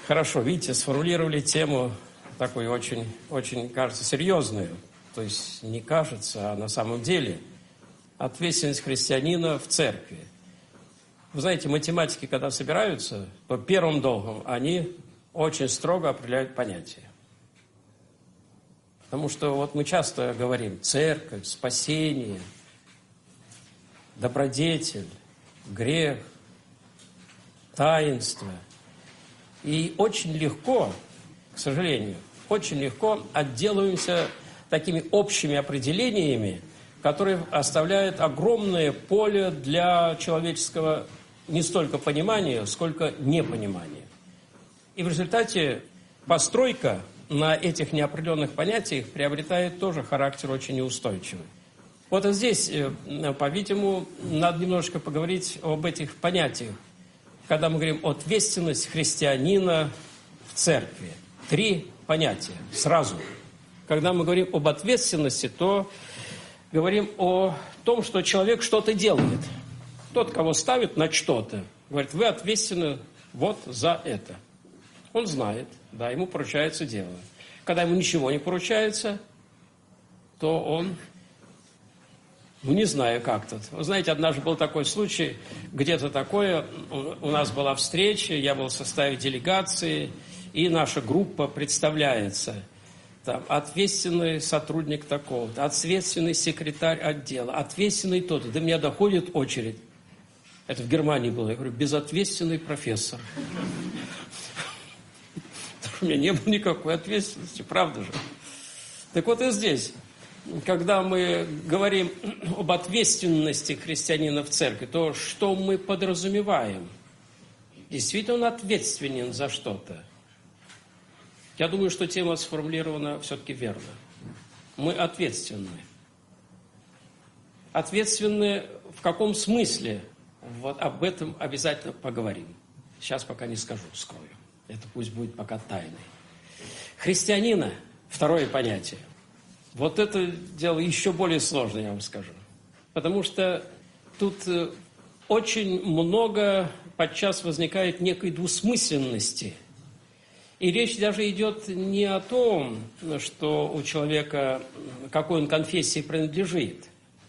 Хорошо, видите, сформулировали тему такую очень, очень, кажется, серьезную. То есть не кажется, а на самом деле ответственность христианина в церкви. Вы знаете, математики, когда собираются, по первым долгам они очень строго определяют понятия. Потому что вот мы часто говорим церковь, спасение, добродетель, грех, таинство. И очень легко, к сожалению, очень легко отделываемся такими общими определениями, которые оставляют огромное поле для человеческого не столько понимания, сколько непонимания. И в результате постройка на этих неопределенных понятиях приобретает тоже характер очень неустойчивый. Вот и здесь, по-видимому, надо немножко поговорить об этих понятиях, когда мы говорим о ответственности христианина в церкви. 3 понятия сразу. Когда мы говорим об ответственности, то говорим о том, что человек что-то делает. Тот, кого ставит на что-то, говорит, вы ответственны вот за это. Он знает, да, ему поручается дело. Когда ему ничего не поручается, то он, не знаю, как тут. Вы знаете, однажды был такой случай, где-то такое, у нас была встреча, я был в составе делегации, и наша группа представляется. Там, ответственный сотрудник такого-то, ответственный секретарь отдела, ответственный тот-то. До меня доходит очередь. Это в Германии было. Я говорю, безответственный профессор. У меня не было никакой ответственности, правда же? Так вот и здесь, когда мы говорим об ответственности христианина в церкви, то что мы подразумеваем? Действительно он ответственен за что-то? Я думаю, что тема сформулирована все-таки верно. Мы ответственны. Ответственны в каком смысле? Вот об этом обязательно поговорим. Сейчас пока не скажу, скрою. Это пусть будет пока тайной. Христианина, второе понятие. Вот это дело еще более сложное, я вам скажу. Потому что тут очень много подчас возникает некой двусмысленности. И речь даже идет не о том, что у человека, какой он конфессии принадлежит.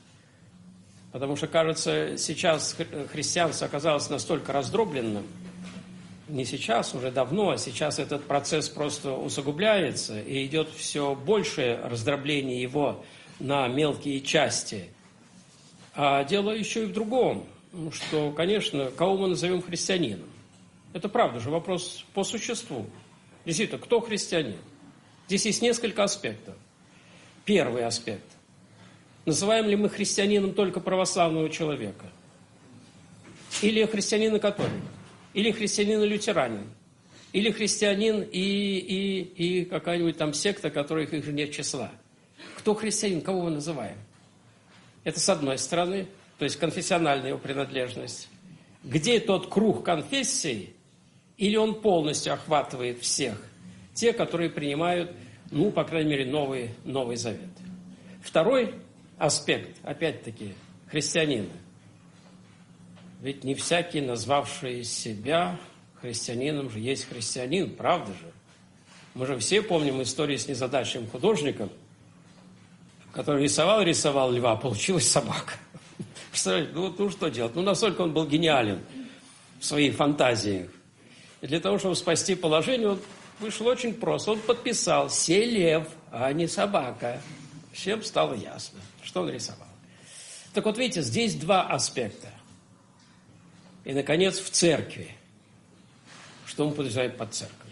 Потому что, кажется, сейчас христианство оказалось настолько раздробленным, не сейчас, уже давно, а сейчас этот процесс просто усугубляется, и идет все большее раздробление его на мелкие части. А дело еще и в другом, что, конечно, кого мы назовем христианином? Это правда же вопрос по существу. Действительно, кто христианин? Здесь есть несколько аспектов. Первый аспект. Называем ли мы христианином только православного человека? Или христианина-католика? Или христианин-лютеранин? Или христианин и какая-нибудь там секта, которых их нет числа? Кто христианин? Кого мы называем? Это с одной стороны, то есть конфессиональная его принадлежность. Где тот круг конфессий? Или он полностью охватывает всех? Те, которые принимают, по крайней мере, Новый Завет. Второй аспект, опять-таки, христианина. Ведь не всякий, назвавший себя христианином, же есть христианин, правда же? Мы же все помним историю с незадачливым художником, который рисовал льва, получилась собака. Представляете, что делать? Настолько он был гениален в своих фантазиях. И для того, чтобы спасти положение, он вышел очень просто. Он подписал «Се лев, а не собака». Всем стало ясно, что он рисовал. Так вот, видите, здесь 2 аспекта. И, наконец, в церкви. Что мы подразумеваем под церковью?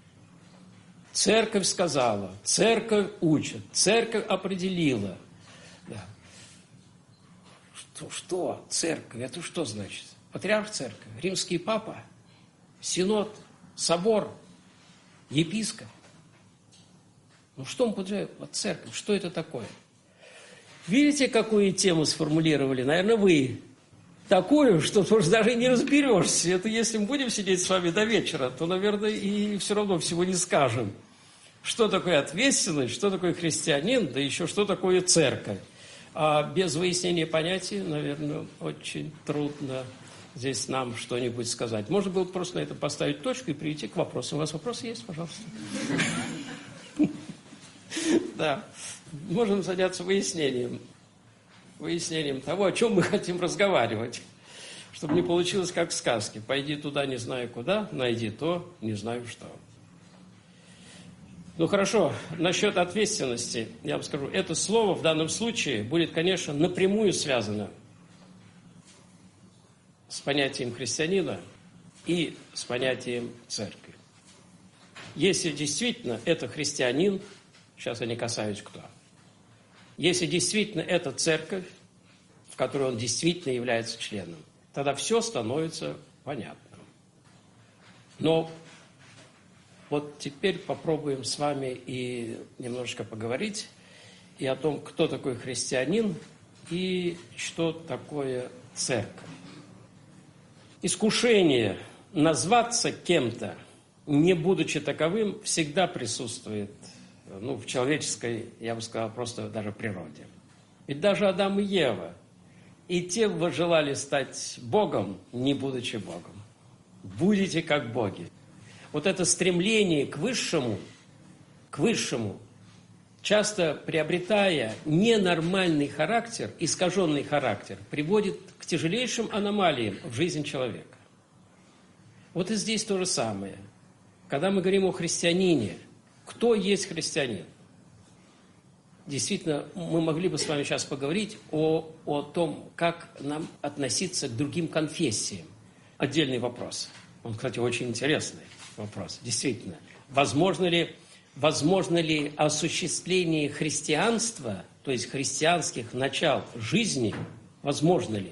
Церковь сказала, церковь учит, церковь определила. Да. Что? Церковь? Это что значит? Патриарх церкви, римский папа, синод, собор, епископ. Что мы подразумеваем под церковь? Что это такое? Видите, какую тему сформулировали? Наверное, вы. Такую, что даже не разберешься. Это если мы будем сидеть с вами до вечера, то, наверное, и все равно всего не скажем. Что такое ответственность, что такое христианин, да еще что такое церковь. А без выяснения понятий, наверное, очень трудно здесь нам что-нибудь сказать. Можно было просто на это поставить точку и перейти к вопросам. У вас вопросы есть, пожалуйста? Да. Можем заняться выяснением того, о чем мы хотим разговаривать. Чтобы не получилось, как в сказке. Пойди туда, не знаю куда, найди то, не знаю что. Ну хорошо, насчет ответственности, я вам скажу, это слово в данном случае будет, конечно, напрямую связано с понятием христианина и с понятием церкви. Если действительно это христианин, сейчас я не касаюсь кто, если действительно это церковь, в которой он действительно является членом, тогда все становится понятным. Но вот теперь попробуем с вами и немножечко поговорить и о том, кто такой христианин и что такое церковь. Искушение назваться кем-то, не будучи таковым, всегда присутствует в человеческой, я бы сказал, просто даже природе. Ведь даже Адам и Ева, и те желали стать Богом, не будучи Богом. Будете как боги. Вот это стремление к высшему, часто приобретая ненормальный характер, искаженный характер, приводит к тяжелейшим аномалиям в жизни человека. Вот и здесь то же самое. Когда мы говорим о христианине, кто есть христианин? Действительно, мы могли бы с вами сейчас поговорить о том, как нам относиться к другим конфессиям. Отдельный вопрос. Он, кстати, очень интересный вопрос. Действительно, возможно ли осуществление христианства, то есть христианских начал жизни, возможно ли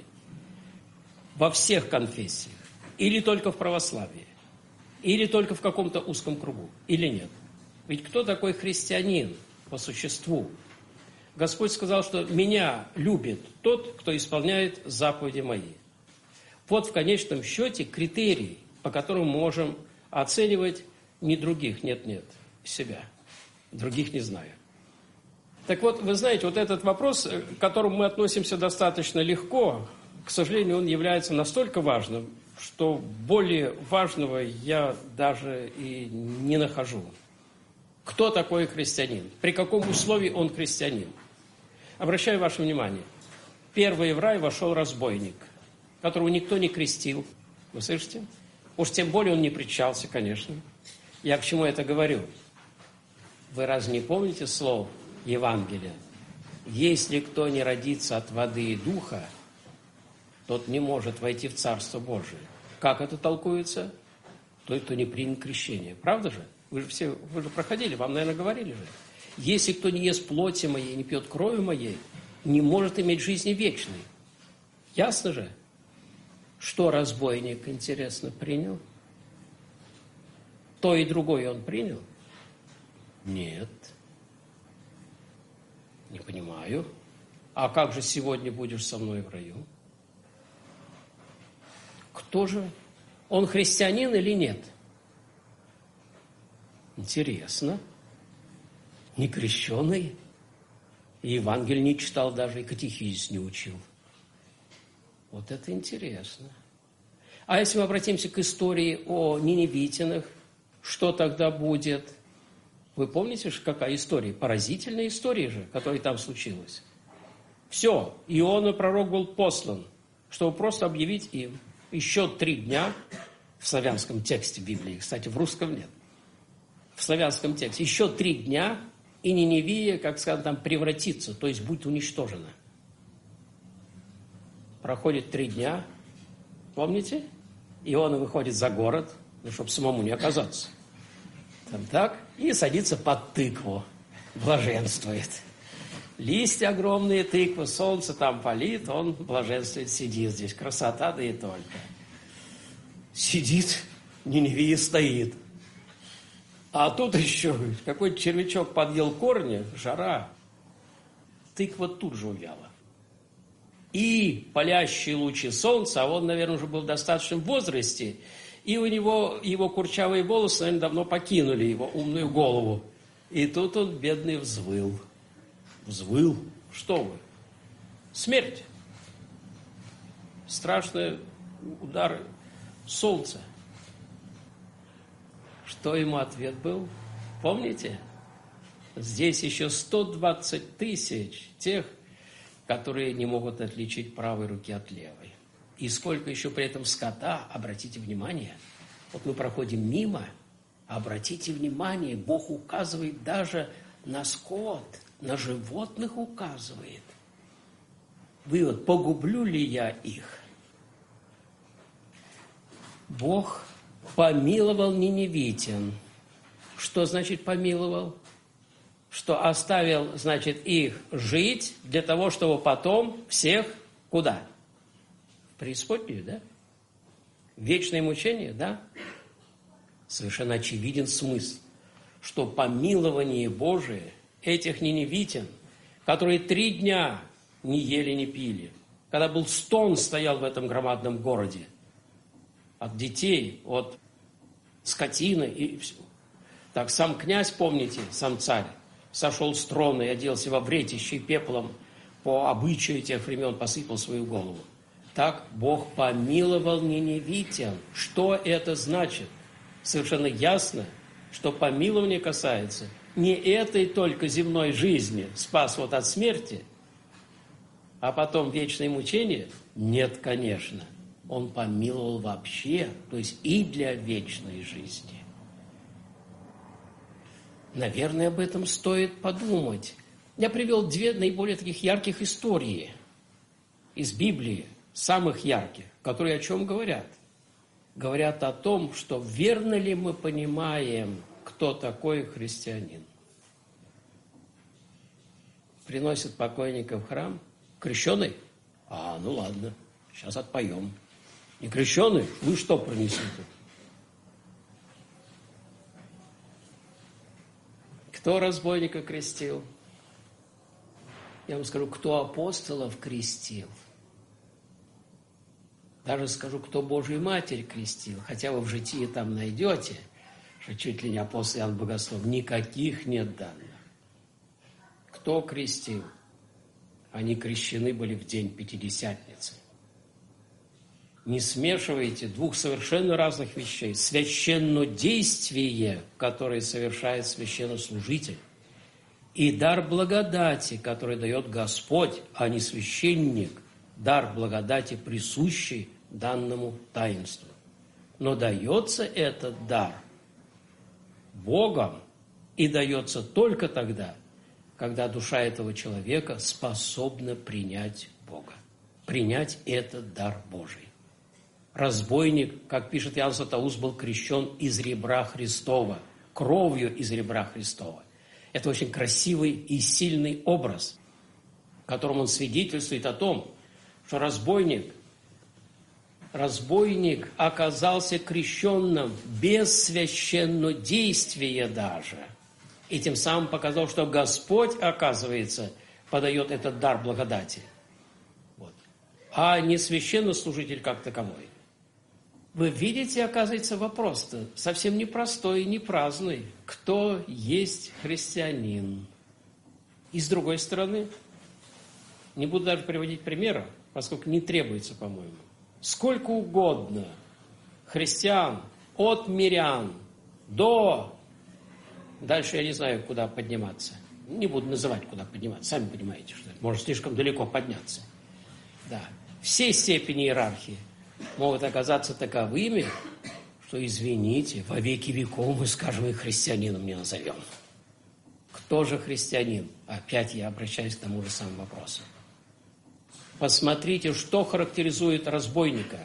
во всех конфессиях? Или только в православии? Или только в каком-то узком кругу? Или нет? Ведь кто такой христианин по существу? Господь сказал, что меня любит тот, кто исполняет заповеди мои. Вот в конечном счете критерий, по которому мы можем оценивать не других, нет, себя. Других не знаю. Так вот, вы знаете, вот этот вопрос, к которому мы относимся достаточно легко, к сожалению, он является настолько важным, что более важного я даже и не нахожу. Кто такой христианин? При каком условии он христианин? Обращаю ваше внимание. Первый в рай вошел разбойник, которого никто не крестил. Вы слышите? Уж тем более он не причался, конечно. Я к чему это говорю? Вы разве не помните слово Евангелия? Если кто не родится от воды и духа, тот не может войти в Царство Божие. Как это толкуется? Тот, кто не принял крещение. Правда же? Вы же проходили, вам, наверное, говорили же. Если кто не ест плоти моей, не пьет крови моей, не может иметь жизни вечной. Ясно же? Что разбойник, интересно, принял? То и другое он принял? Нет. Не понимаю. А как же сегодня будешь со мной в раю? Кто же? Он христианин или нет? Интересно. Не крещеный. И Евангелие не читал даже, и катехизис не учил. Вот это интересно. А если мы обратимся к истории о ниневитянах, что тогда будет? Вы помните, какая история? Поразительная история же, которая там случилась. Все, Иона пророк был послан, чтобы просто объявить им. Еще 3 дня в славянском тексте Библии, кстати, в русском нет. В славянском тексте. Еще 3 дня, и Ниневия, как сказано, там превратится, то есть будет уничтожена. Проходит 3 дня, помните? Иона выходит за город, чтобы самому не оказаться. Там так, и садится под тыкву, блаженствует. Листья огромные, тыквы, солнце там палит, он блаженствует, сидит здесь. Красота, да и только. Сидит, Ниневия стоит. А тут еще какой-то червячок подъел корни, жара. Тыква тут же увяла. И палящие лучи солнца, а он, наверное, уже был в достаточном возрасте, и у него его курчавые волосы, наверное, давно покинули его умную голову. И тут он, бедный, взвыл. Взвыл. Что вы? Смерть. Страшное удар солнца. Что ему ответ был? Помните? Здесь еще 120 тысяч тех, которые не могут отличить правой руки от левой. И сколько еще при этом скота, обратите внимание. Вот мы проходим мимо, обратите внимание, Бог указывает даже на скот, на животных указывает. Вывод, погублю ли я их? Бог помиловал ниневитян. Что значит помиловал? Что оставил, значит, их жить для того, чтобы потом всех куда? В преисподнюю, да? Вечное мучение, да? Совершенно очевиден смысл, что помилование Божие этих ниневитян, которые 3 дня не ели, не пили, когда был стон стоял в этом громадном городе, от детей, от скотины и все. Так сам князь, помните, сам царь, сошел с трона и оделся во вретище и пеплом по обычаю тех времен посыпал свою голову. Так Бог помиловал ниневитян. Что это значит? Совершенно ясно, что помилование касается не этой только земной жизни, спас вот от смерти, а потом вечное мучение? Нет, конечно. Он помиловал вообще, то есть и для вечной жизни. Наверное, об этом стоит подумать. Я привел 2 наиболее таких ярких истории из Библии, самых ярких, которые о чем говорят? Говорят о том, что верно ли мы понимаем, кто такой христианин. Приносят покойника в храм. Крещеный? Ну ладно, сейчас отпоем. Не крещеный? Вы что принесете? Кто разбойника крестил? Я вам скажу, кто апостолов крестил. Даже скажу, кто Божию Матерь крестил. Хотя вы в житии там найдете, что чуть ли не апостол Иоанн Богослов. Никаких нет данных. Кто крестил? Они крещены были в день Пятидесятницы. Не смешивайте 2 совершенно разных вещей. Священнодействие, которое совершает священнослужитель, и дар благодати, который дает Господь, а не священник, дар благодати, присущий данному таинству. Но дается этот дар Богом и дается только тогда, когда душа этого человека способна принять Бога, принять этот дар Божий. Разбойник, как пишет Иоанн Златоуст, был крещен из ребра Христова, кровью из ребра Христова. Это очень красивый и сильный образ, в котором он свидетельствует о том, что разбойник оказался крещенным без священнодействия даже. И тем самым показал, что Господь, оказывается, подает этот дар благодати. Вот. А не священнослужитель как таковой. Вы видите, оказывается, вопрос-то совсем непростой и не праздный. Кто есть христианин? И с другой стороны, не буду даже приводить примеров, поскольку не требуется, по-моему. Сколько угодно христиан, от мирян до... Дальше я не знаю, куда подниматься. Не буду называть, куда подниматься. Сами понимаете, что это может слишком далеко подняться. Да. Все степени иерархии могут оказаться таковыми, что, извините, во веки веков мы, скажем, и христианином не назовем. Кто же христианин? Опять я обращаюсь к тому же самому вопросу. Посмотрите, что характеризует разбойника.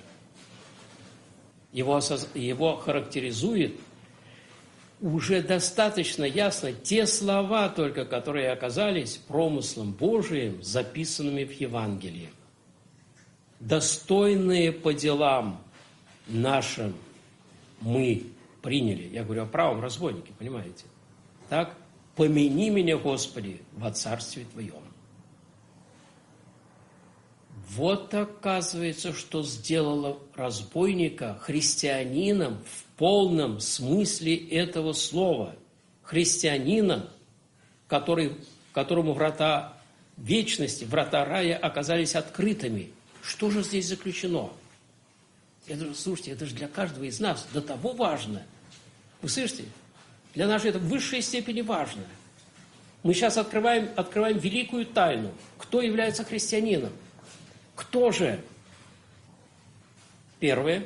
Его характеризует уже достаточно ясно те слова только, которые оказались промыслом Божиим, записанными в Евангелии. Достойные по делам нашим мы приняли. Я говорю о правом разбойнике, понимаете? Так, помяни меня, Господи, во Царстве Твоем. Вот оказывается, что сделало разбойника христианином в полном смысле этого слова. Христианином, которому врата вечности, врата рая оказались открытыми. Что же здесь заключено? Слушайте, это же для каждого из нас до того важно. Вы слышите? Для нас это в высшей степени важно. Мы сейчас открываем великую тайну. Кто является христианином? Кто же? Первое.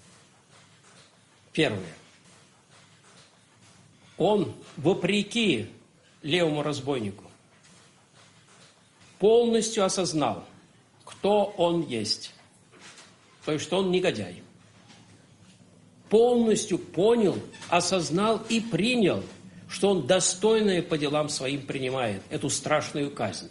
Он, вопреки левому разбойнику, полностью осознал, кто он есть. То есть, что он негодяй. Полностью понял, осознал и принял, что он достойное по делам своим принимает эту страшную казнь.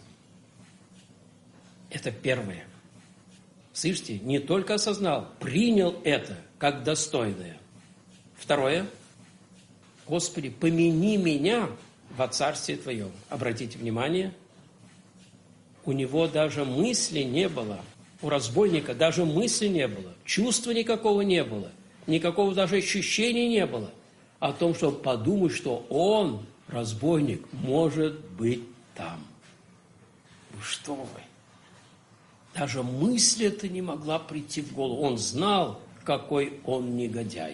Это первое. Слышите, не только осознал, принял это как достойное. Второе. Господи, помяни меня во Царстве Твоем. Обратите внимание, у него даже мысли не было, у разбойника даже мысли не было, чувства никакого не было, никакого даже ощущения не было о том, чтобы подумать, что он, разбойник, может быть там. Что вы? Даже мысль эта не могла прийти в голову. Он знал, какой он негодяй.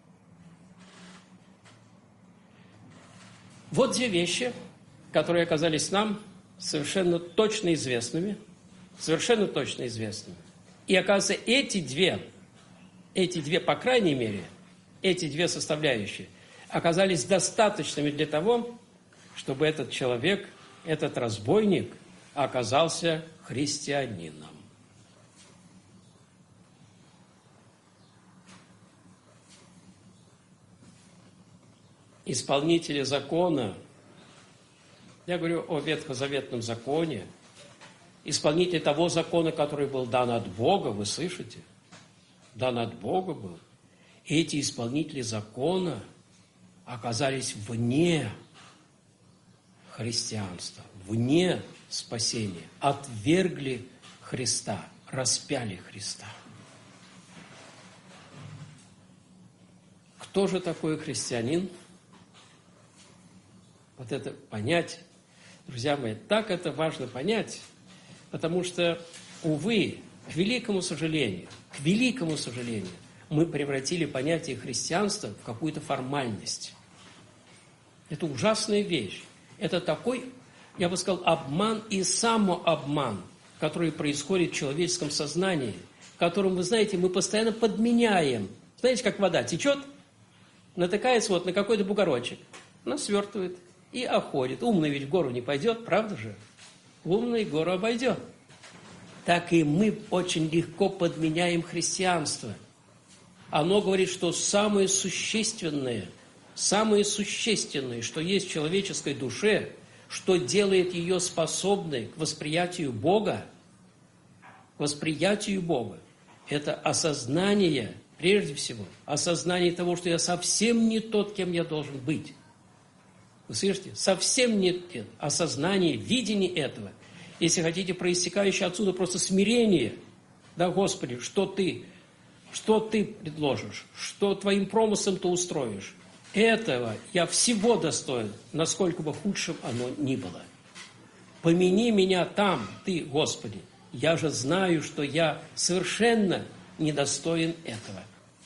Вот две вещи, которые оказались нам совершенно точно известными. И, оказывается, эти две, по крайней мере, эти две составляющие оказались достаточными для того, чтобы этот человек, этот разбойник оказался христианином. Исполнители закона, я говорю о ветхозаветном законе, исполнители того закона, который был дан от Бога, вы слышите? Дан от Бога был. И эти исполнители закона оказались вне христианства, вне спасения, отвергли Христа, распяли Христа. Кто же такой христианин? Вот это понять, друзья мои, так это важно понять, потому что, увы, к великому сожалению, мы превратили понятие христианства в какую-то формальность. Это ужасная вещь. Это такой, я бы сказал, обман и самообман, который происходит в человеческом сознании, которым, вы знаете, мы постоянно подменяем. Знаете, как вода течет, натыкается вот на какой-то бугорочек, она свертывает и оходит. Умный ведь в гору не пойдет, правда же? Умный гору обойдет. Так и мы очень легко подменяем христианство. Оно говорит, что самое существенное, что есть в человеческой душе, что делает ее способной к восприятию Бога, это осознание, прежде всего, осознание того, что я совсем не тот, кем я должен быть. Вы слышите? Совсем нет осознания, видения этого. Если хотите, проистекающее отсюда просто смирение. Да, Господи, что Ты предложишь? Что Твоим промыслом Ты устроишь? Этого я всего достоин, насколько бы худшим оно ни было. Помяни меня там, Ты, Господи. Я же знаю, что я совершенно недостоин этого.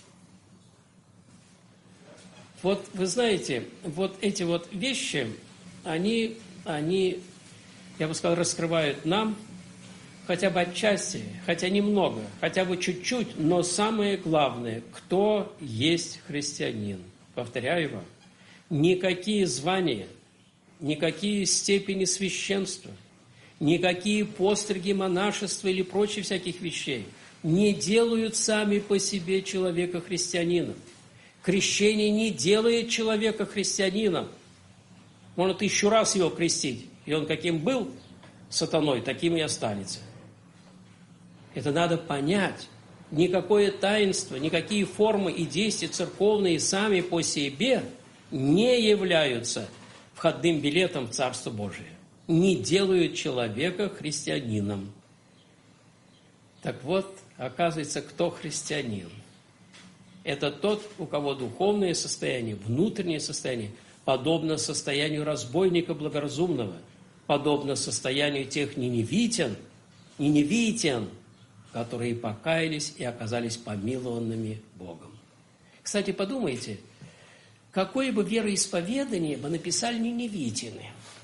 Вот вы знаете, вот эти вот вещи, они, я бы сказал, раскрывают нам хотя бы отчасти, хотя немного, хотя бы чуть-чуть, но самое главное, кто есть христианин. Повторяю вам, никакие звания, никакие степени священства, никакие постриги монашества или прочие всяких вещей не делают сами по себе человека христианином. Крещение не делает человека христианином. Можно 1000 раз его крестить, и он каким был сатаной, таким и останется. Это надо понять. Никакое таинство, никакие формы и действия церковные сами по себе не являются входным билетом в Царство Божие. Не делают человека христианином. Так вот, оказывается, кто христианин? Это тот, у кого духовное состояние, внутреннее состояние, подобно состоянию разбойника благоразумного, подобно состоянию тех ниневитян, которые покаялись и оказались помилованными Богом. Кстати, подумайте, какое бы вероисповедание бы написали ниневитяне.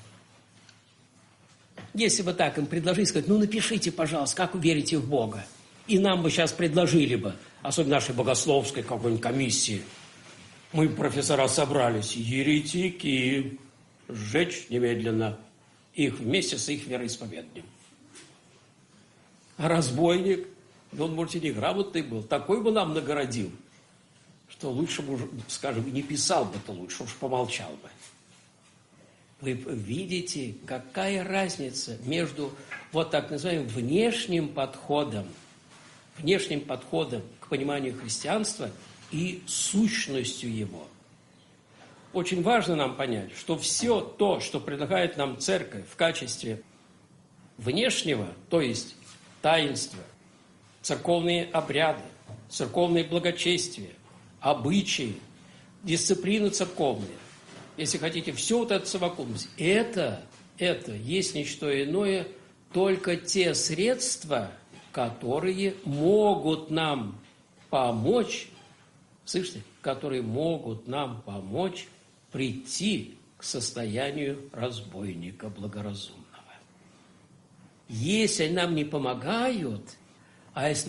Если бы так им предложили, сказать, ну напишите, пожалуйста, как вы верите в Бога. И нам бы сейчас предложили бы, особенно нашей богословской какой-нибудь комиссии, мы, профессора, собрались, еретики, сжечь немедленно их вместе с их вероисповеданием. А разбойник, он, может, и неграмотный был, такой бы нам нагородил, что лучше бы, скажем, не писал бы, то лучше уж помолчал бы. Вы видите, какая разница между вот так называемым внешним подходом к пониманию христианства и сущностью его. Очень важно нам понять, что все то, что предлагает нам церковь в качестве внешнего, то есть таинства, церковные обряды, церковные благочестия, обычаи, дисциплины церковные, если хотите, все вот это совокупность, это есть не что иное, только те средства, которые могут нам помочь, слышите, которые могут нам помочь прийти к состоянию разбойника благоразумного. Если они нам не помогают, а если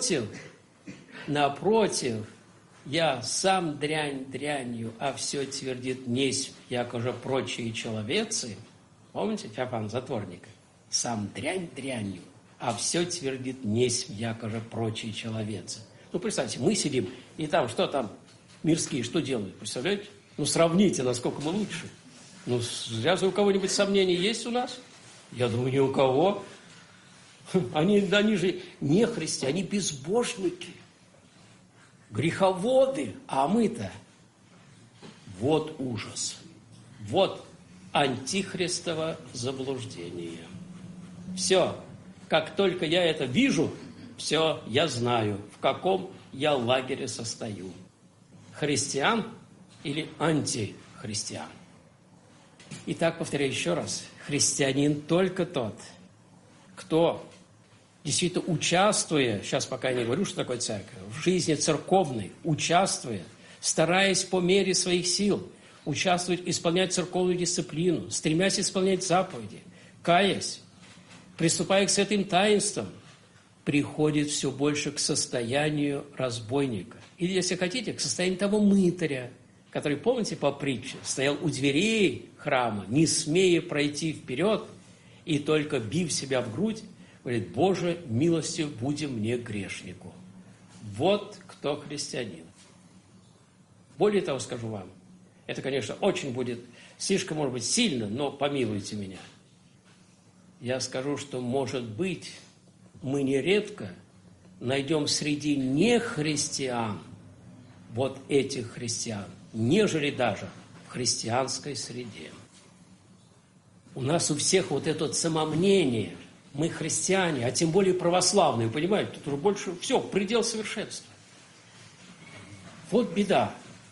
напротив, я сам дрянь дрянью, а все твердит несть, якоже прочие человецы. Помните Феофана Затворника? Сам дрянь дрянью, а все твердит несть, якоже прочие человецы. Ну, представьте, мы сидим, и там, что там, мирские, что делают, представляете? Ну, сравните, насколько мы лучше. Ну, разве у кого-нибудь сомнения есть у нас? Я думаю, ни у кого. Они же не христиане, они безбожники. Греховоды, а мы-то вот ужас, вот антихристово заблуждение. Все, как только я это вижу, все, я знаю, в каком я лагере состою. Христиан или антихристиан. Итак, повторяю еще раз, христианин только тот, кто действительно участвуя, сейчас пока я не говорю, что такое церковь, в жизни церковной, участвуя, стараясь по мере своих сил, участвовать, исполнять церковную дисциплину, стремясь исполнять заповеди, каясь, приступая к святым таинствам, приходит все больше к состоянию разбойника. Или, если хотите, к состоянию того мытаря, который, помните по притче, стоял у дверей храма, не смея пройти вперед, и только бив себя в грудь, говорит, Боже, милостью буди мне грешнику. Вот кто христианин. Более того скажу вам, это, конечно, очень будет, слишком, может быть, сильно, но помилуйте меня. Я скажу, что, может быть, мы нередко найдем среди нехристиан вот этих христиан, нежели даже в христианской среде. У нас у всех вот это вот самомнение – мы христиане, а тем более православные, понимаете, тут уже больше все, предел совершенства. Вот беда.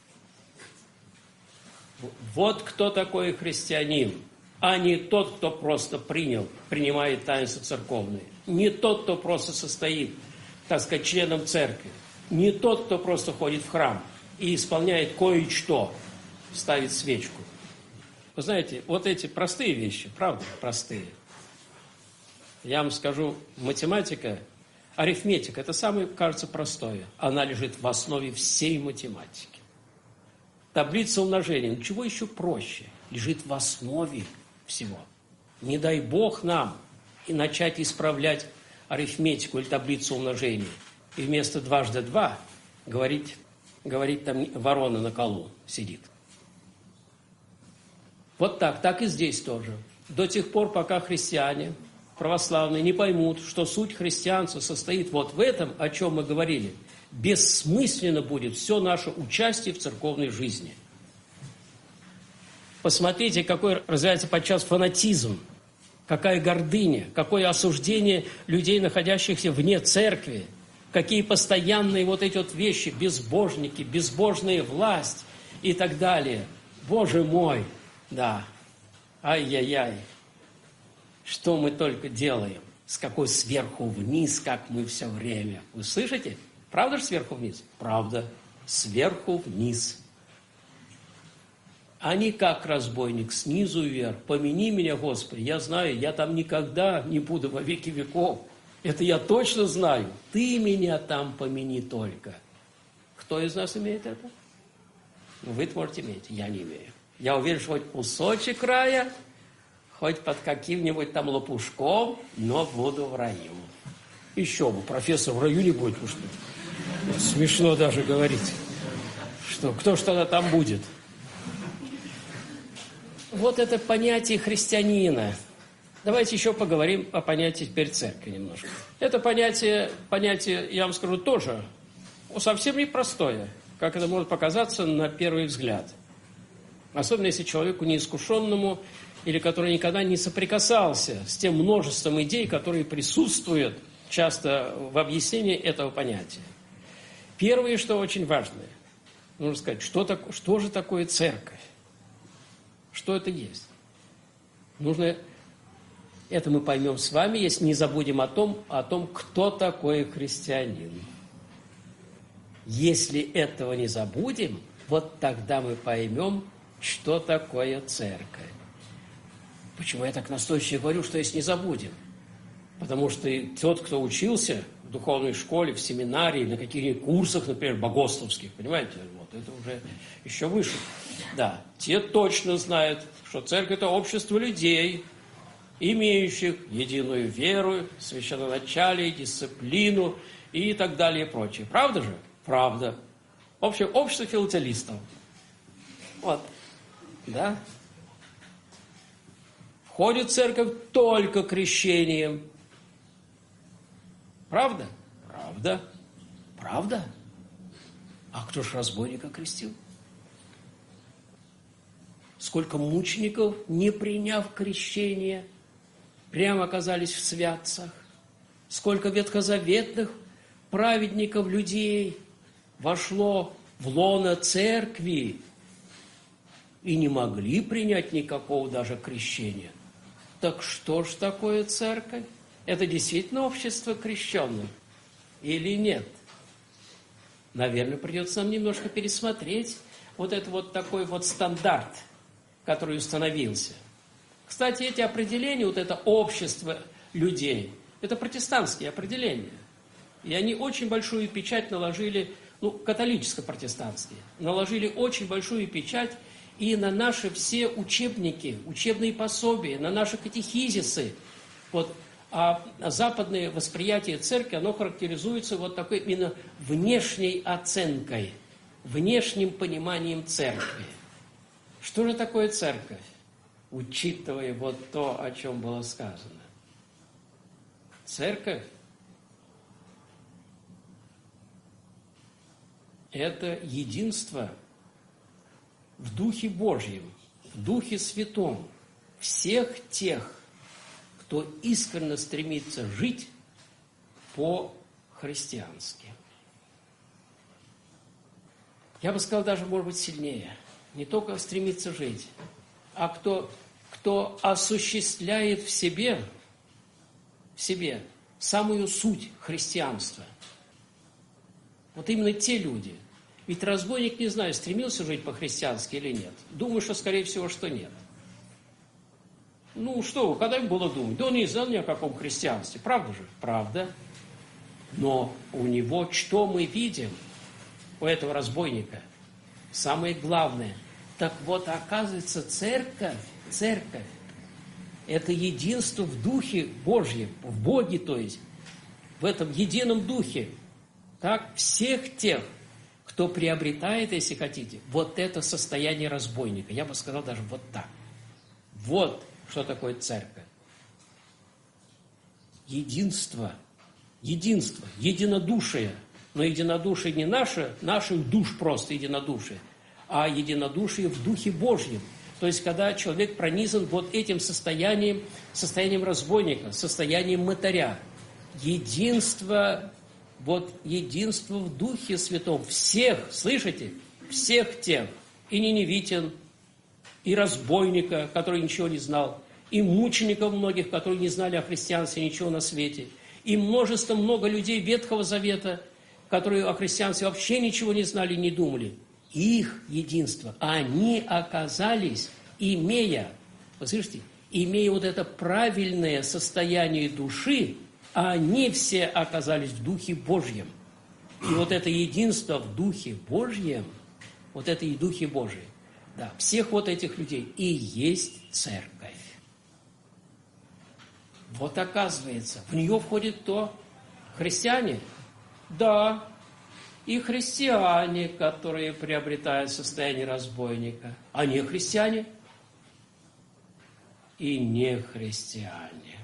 Вот кто такой христианин, а не тот, кто просто принимает таинства церковные. Не тот, кто просто состоит, так сказать, членом церкви. Не тот, кто просто ходит в храм и исполняет кое-что, ставит свечку. Вы знаете, вот эти простые вещи, правда, простые. Я вам скажу, математика, арифметика – это самое, кажется, простое. Она лежит в основе всей математики. Таблица умножения, ну чего еще проще, лежит в основе всего. Не дай Бог нам и начать исправлять арифметику или таблицу умножения. И вместо дважды два говорить там ворона на колу сидит. Вот так и здесь тоже. До тех пор, пока христиане православные не поймут, что суть христианства состоит вот в этом, о чем мы говорили, бессмысленно будет все наше участие в церковной жизни. Посмотрите, какой развивается подчас фанатизм, какая гордыня, какое осуждение людей, находящихся вне церкви, какие постоянные вот эти вот вещи, безбожники, безбожная власть и так далее. Боже мой, да, ай-яй-яй. Что мы только делаем. С какой сверху вниз, как мы все время. Вы слышите? Правда же сверху вниз? Правда. Сверху вниз. А не как разбойник, снизу вверх. Помяни меня, Господи, я знаю, я там никогда не буду во веки веков. Это я точно знаю. Ты меня там помяни только. Кто из нас имеет это? Вы можете иметь, я не имею. Я уверен, что хоть кусочек рая, хоть под каким-нибудь там лопушком, но буду в раю. Еще бы, профессор в раю не будет, потому что смешно даже говорить, что кто ж тогда там будет. Вот это понятие христианина. Давайте еще поговорим о понятии теперь церкви немножко. Это понятие, я вам скажу, тоже совсем непростое, как это может показаться на первый взгляд. Особенно если человеку неискушенному или который никогда не соприкасался с тем множеством идей, которые присутствуют часто в объяснении этого понятия. Первое, что очень важное, нужно сказать, что же такое церковь? Что это есть? Это мы поймем с вами, если не забудем о том, кто такой христианин. Если этого не забудем, вот тогда мы поймем, что такое церковь. Почему я так настойчиво говорю, что если не забудем? Потому что тот, кто учился в духовной школе, в семинарии, на каких-нибудь курсах, например, богословских, понимаете, вот это уже еще выше. Да, те точно знают, что церковь – это общество людей, имеющих единую веру, священноначалие, дисциплину и так далее и прочее. Правда же? Правда. Общество филателистов. Вот. Да? Входит в церковь только крещением. Правда? Правда. Правда? А кто ж разбойника крестил? Сколько мучеников, не приняв крещение, прямо оказались в святцах. Сколько ветхозаветных праведников, людей вошло в лоно церкви и не могли принять никакого даже крещения. Так что ж такое церковь? Это действительно общество крещенных или нет? Наверное, придется нам немножко пересмотреть вот этот вот такой вот стандарт, который установился. Кстати, эти определения, вот это общество людей, это протестантские определения. И они очень большую печать наложили, католическо-протестантские, наложили очень большую печать и на наши все учебники, учебные пособия, на наши катехизисы. Вот, а западное восприятие церкви, оно характеризуется вот такой именно внешней оценкой, внешним пониманием церкви. Что же такое церковь, учитывая вот то, о чем было сказано? Церковь – это единство в Духе Божьем, в Духе Святом всех тех, кто искренне стремится жить по-христиански. Я бы сказал даже, может быть, сильнее. Не только стремится жить, а кто осуществляет в себе самую суть христианства. Вот именно те люди. Ведь разбойник, не знаю, стремился жить по-христиански или нет. Думаю, что, скорее всего, что нет. Когда им было думать? Да он не знал ни о каком христианстве. Правда же? Правда. Но у него что мы видим? У этого разбойника? Самое главное. Так вот, оказывается, церковь, это единство в Духе Божьем, в Боге, то есть, в этом едином Духе. Так, всех тех, кто приобретает, если хотите, вот это состояние разбойника. Я бы сказал даже вот так. Вот что такое церковь. Единство, единодушие. Но единодушие не наших душ просто единодушие, а единодушие в Духе Божьем. То есть, когда человек пронизан вот этим состоянием разбойника, состоянием мытаря. Единство в Духе Святом. Всех, слышите? Всех тех. И ниневитян, и разбойника, который ничего не знал, и мучеников многих, которые не знали о христианстве ничего на свете, и много людей Ветхого Завета, которые о христианстве вообще ничего не знали, не думали. Их единство. Они оказались, имея, вы слышите, имея вот это правильное состояние души, они все оказались в Духе Божьем. И вот это единство в Духе Божьем, вот это и Духе Божьем, да, всех вот этих людей и есть церковь. Вот оказывается, в нее входит кто? Христиане? Да, и христиане, которые приобретают состояние разбойника. А не христиане? И не христиане,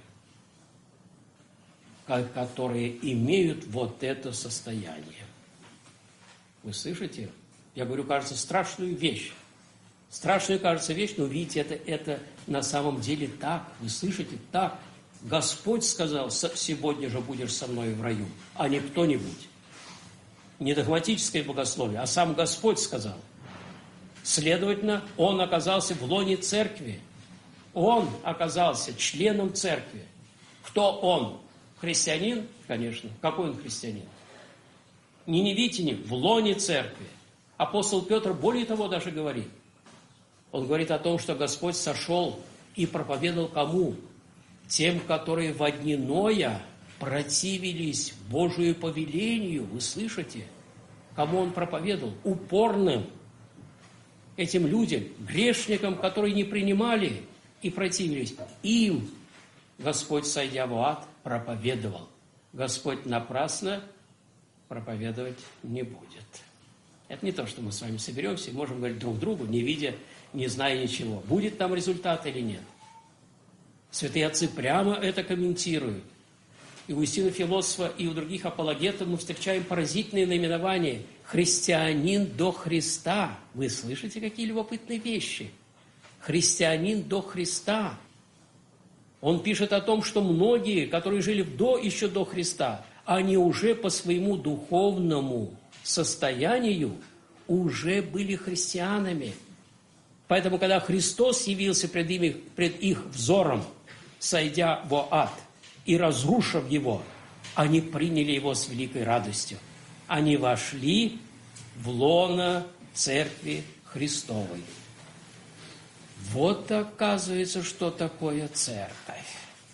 которые имеют вот это состояние. Вы слышите? Я говорю, кажется, страшную вещь. Страшная, кажется, вещь, но видите, это на самом деле так. Вы слышите? Так. Господь сказал, сегодня же будешь со мной в раю, а не кто-нибудь. Не догматическое богословие, а сам Господь сказал. Следовательно, Он оказался в лоне церкви. Он оказался членом церкви. Кто он? Христианин? Конечно. Какой он христианин? Ниневитянин в лоне церкви. Апостол Петр более того даже говорит. Он говорит о том, что Господь сошел и проповедовал кому? Тем, которые во дни Ноя противились Божию повелению. Вы слышите? Кому Он проповедовал? Упорным этим людям, грешникам, которые не принимали и противились. Им Господь, сойдя в ад, проповедовал. Господь напрасно проповедовать не будет. Это не то, что мы с вами соберемся и можем говорить друг другу, не видя, не зная ничего. Будет там результат или нет. Святые отцы прямо это комментируют. И у Иустина Философа, и у других апологетов мы встречаем поразительные наименования. Христианин до Христа. Вы слышите, какие любопытные вещи? Христианин до Христа. Он пишет о том, что многие, которые жили еще до Христа, они уже по своему духовному состоянию уже были христианами. Поэтому, когда Христос явился пред их взором, сойдя в ад и разрушив его, они приняли его с великой радостью. Они вошли в лоно Церкви Христовой. Вот оказывается, что такое церковь.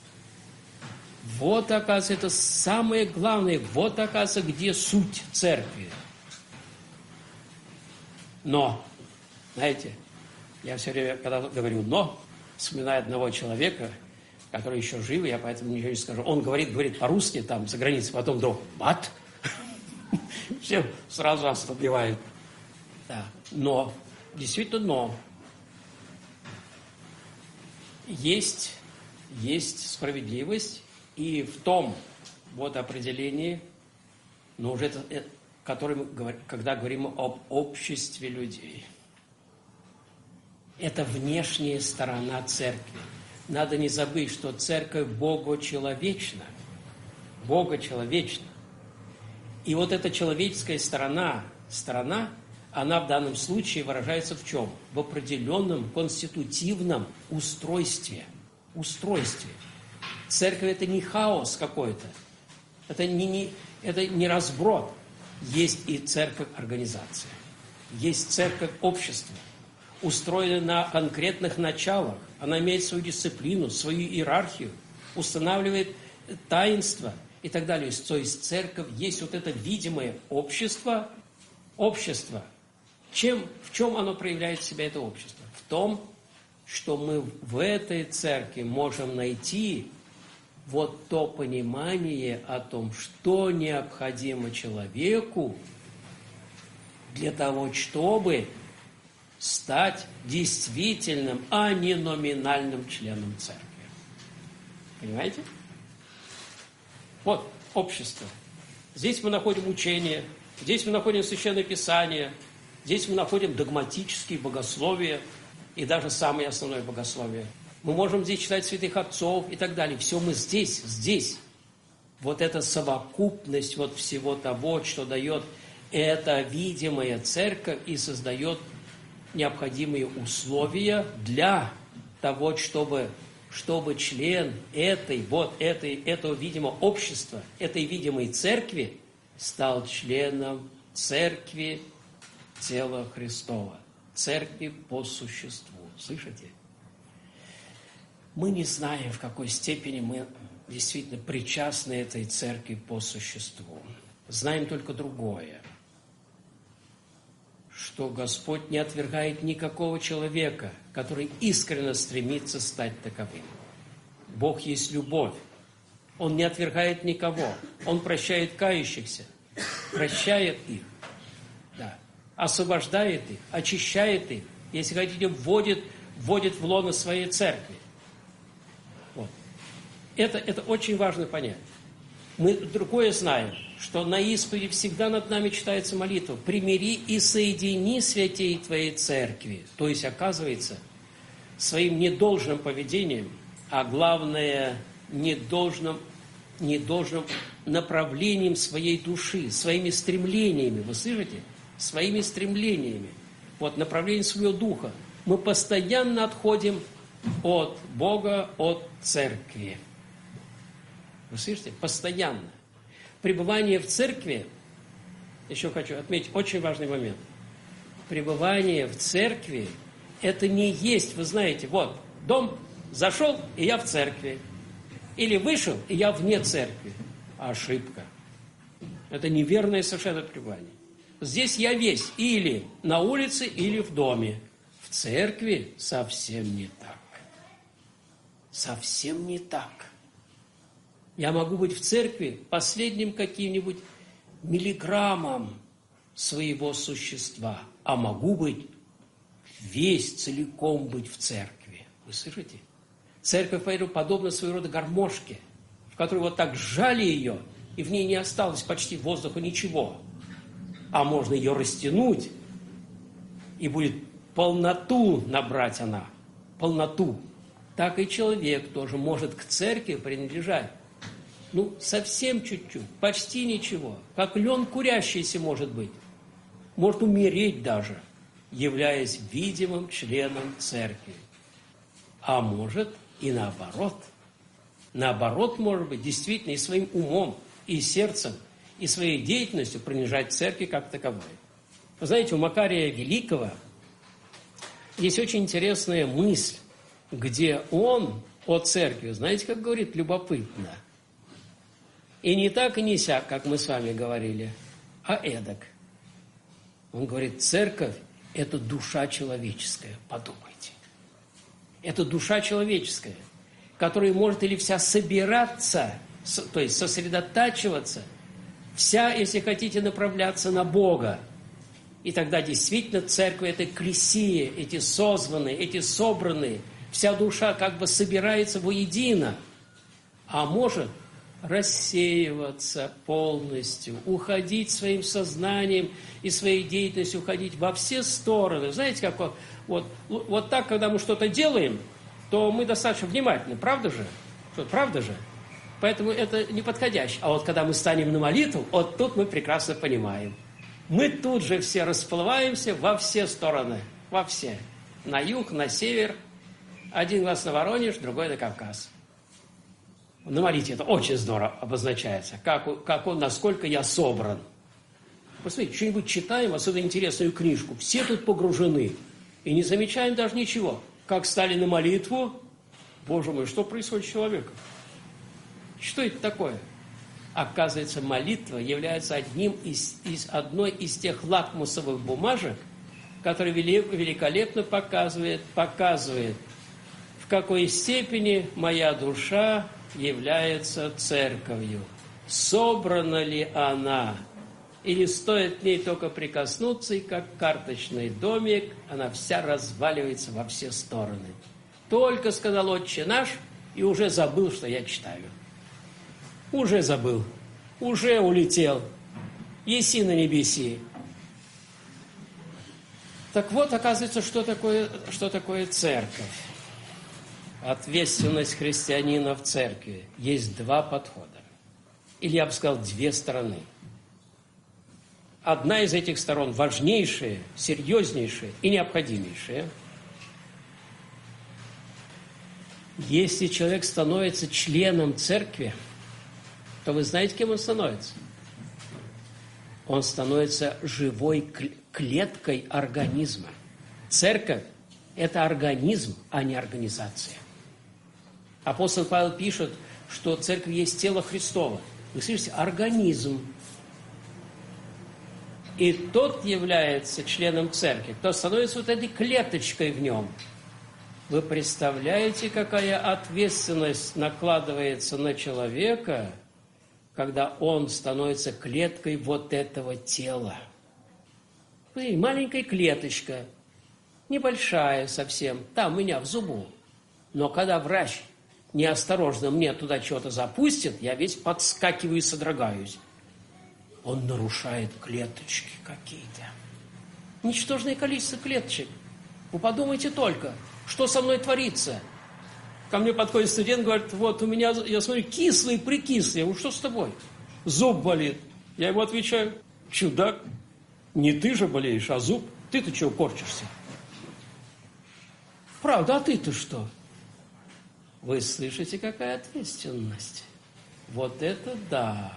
Вот оказывается, это самое главное. Вот оказывается, где суть церкви. Но, знаете, я все время, когда говорю «но», вспоминаю одного человека, который еще жив, я поэтому ничего не скажу. Он говорит по-русски там, за границей, потом вдруг «мат». Все сразу ослабевают. Да. Но, действительно, но. Есть справедливость и в том вот определении, но уже когда говорим об обществе людей. Это внешняя сторона церкви. Надо не забыть, что церковь богочеловечна. Богочеловечна. И вот эта человеческая сторона, она в данном случае выражается в чем? В определенном конститутивном устройстве. Церковь – это не хаос какой-то, это не разброд. Есть и церковь-организация, есть церковь-общество, устроена на конкретных началах. Она имеет свою дисциплину, свою иерархию, устанавливает таинство и так далее. То есть церковь есть вот это видимое общество. В чем оно проявляет себя, это общество? В том, что мы в этой церкви можем найти вот то понимание о том, что необходимо человеку для того, чтобы стать действительным, а не номинальным членом церкви. Понимаете? Вот общество. Здесь мы находим учение, здесь мы находим Священное Писание, здесь мы находим догматические богословия и даже самое основное богословие. Мы можем здесь читать святых отцов и так далее. Все мы здесь. Вот эта совокупность вот всего того, что дает эта видимая церковь и создает необходимые условия для того, чтобы чтобы член этого видимого общества, этой видимой церкви стал членом церкви тела Христова, церкви по существу. Слышите? Мы не знаем, в какой степени мы действительно причастны этой церкви по существу. Знаем только другое, что Господь не отвергает никакого человека, который искренне стремится стать таковым. Бог есть любовь. Он не отвергает никого. Он прощает кающихся, прощает их, да, освобождает их, очищает их, если хотите, вводит в лоно своей церкви. Вот. Это очень важно понять. Мы другое знаем, что на исповеди всегда над нами читается молитва: «Примири и соедини святей Твоей церкви». То есть, оказывается, своим недолжным поведением, а главное, недолжным направлением своей души, своими стремлениями, вы слышите? Своими стремлениями, вот направлением своего духа, мы постоянно отходим от Бога, от церкви. Вы слышите? Постоянно. Пребывание в церкви, еще хочу отметить очень важный момент. Пребывание в церкви – это не есть, вы знаете, вот, дом, зашел, и я в церкви. Или вышел, и я вне церкви. Ошибка. Это неверное совершенно пребывание. Здесь я весь или на улице, или в доме. В церкви совсем не так. Совсем не так. Я могу быть в церкви последним каким-нибудь миллиграммом своего существа, а могу быть весь целиком быть в церкви. Вы слышите? Церковь, поэтому, подобна своего рода гармошке, в которой вот так сжали ее, и в ней не осталось почти воздуха ничего. А можно ее растянуть, и будет полноту набрать она. Полноту. Так и человек тоже может к церкви принадлежать. Ну, совсем чуть-чуть, почти ничего. Как лен курящийся может быть. Может умереть даже, являясь видимым членом церкви. А может и наоборот. Наоборот, может быть, действительно и своим умом, и сердцем, и своей деятельностью принадлежать церкви как таковой. Вы знаете, у Макария Великого есть очень интересная мысль, где он о церкви, знаете, как говорит, любопытно. И не так, и не сяк, как мы с вами говорили, а эдак. Он говорит, церковь – это душа человеческая, подумайте. Это душа человеческая, которая может или вся собираться, то есть сосредотачиваться, вся, если хотите, направляться на Бога. И тогда действительно церковь – это экклесия, эти созванные, эти собранные, вся душа как бы собирается воедино, а может рассеиваться полностью, уходить своим сознанием и своей деятельностью, уходить во все стороны. Знаете, как вот так, когда мы что-то делаем, то мы достаточно внимательны, правда же? Правда же? Поэтому это не подходящее. А вот когда мы станем на молитву, вот тут мы прекрасно понимаем. Мы тут же все расплываемся во все стороны, во все. На юг, на север, один глаз на Воронеж, другой на Кавказ. На молитве это очень здорово обозначается, насколько я собран. Посмотрите, что-нибудь читаем, особенно интересную книжку, все тут погружены, и не замечаем даже ничего. Как стали на молитву, Боже мой, что происходит с человеком? Что это такое? Оказывается, молитва является одной из тех лакмусовых бумажек, которые великолепно показывает, в какой степени моя душа является церковью. Собрана ли она? Или стоит к ней только прикоснуться, и как карточный домик, она вся разваливается во все стороны. Только сказал «Отче наш», и уже забыл, что я читаю. Уже забыл. Уже улетел. Еси на небеси. Так вот, оказывается, что такое церковь. Ответственность христианина в церкви. Есть два подхода. Или, я бы сказал, две стороны. Одна из этих сторон важнейшая, серьезнейшая и необходимейшая. Если человек становится членом церкви, то вы знаете, кем он становится? Он становится живой клеткой организма. Церковь – это организм, а не организация. Апостол Павел пишет, что церковь есть тело Христово. Вы слышите? Организм. И тот является членом церкви, кто становится вот этой клеточкой в нем. Вы представляете, какая ответственность накладывается на человека, когда он становится клеткой вот этого тела? Маленькая клеточка, небольшая совсем, там у меня в зубу. Но когда врач неосторожно мне туда чего-то запустит, я весь подскакиваю и содрогаюсь. Он нарушает клеточки какие-то. Ничтожное количество клеточек. Вы подумайте только, что со мной творится. Ко мне подходит студент, говорит, вот у меня, я смотрю, кислый-прикислый. Я говорю, что с тобой? Зуб болит. Я ему отвечаю, чудак, не ты же болеешь, а зуб. Ты-то чего корчишься? Правда, а ты-то что? Вы слышите, какая ответственность? Вот это да!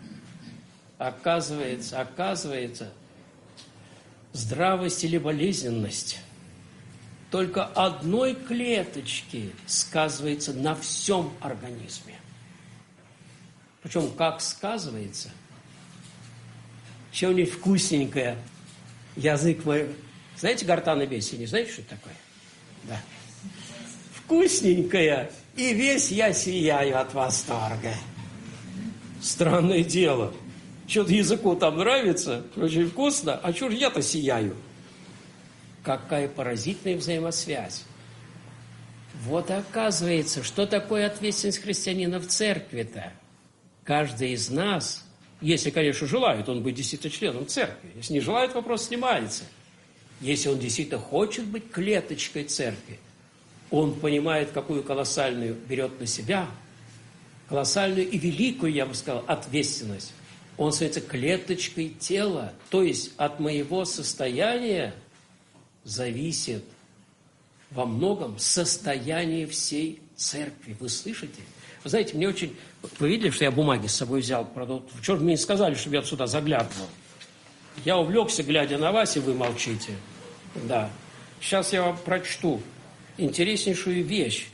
Оказывается, здравость или болезненность только одной клеточки сказывается на всем организме. Причем как сказывается? Что-нибудь вкусненькое. Язык мой... Знаете гортанное бесие? Не знаете, что это такое? Да. Вкусненькое. И весь я сияю от восторга. Странное дело. Что-то языку там нравится, очень вкусно, а чего же я-то сияю? Какая поразительная взаимосвязь. Вот оказывается, что такое ответственность христианина в церкви-то? Каждый из нас, если, конечно, желает он быть действительно членом церкви, если не желает, вопрос снимается. Если он действительно хочет быть клеточкой церкви, он понимает, какую колоссальную берет на себя, колоссальную и великую, я бы сказал, ответственность. Он становится клеточкой тела, то есть от моего состояния зависит во многом состояние всей церкви. Вы слышите? Вы знаете, мне очень... Вы видели, что я бумаги с собой взял? Правда, вчера мне не сказали, чтобы я сюда заглядывал. Я увлекся, глядя на вас, и вы молчите. Да. Сейчас я вам прочту интереснейшую вещь.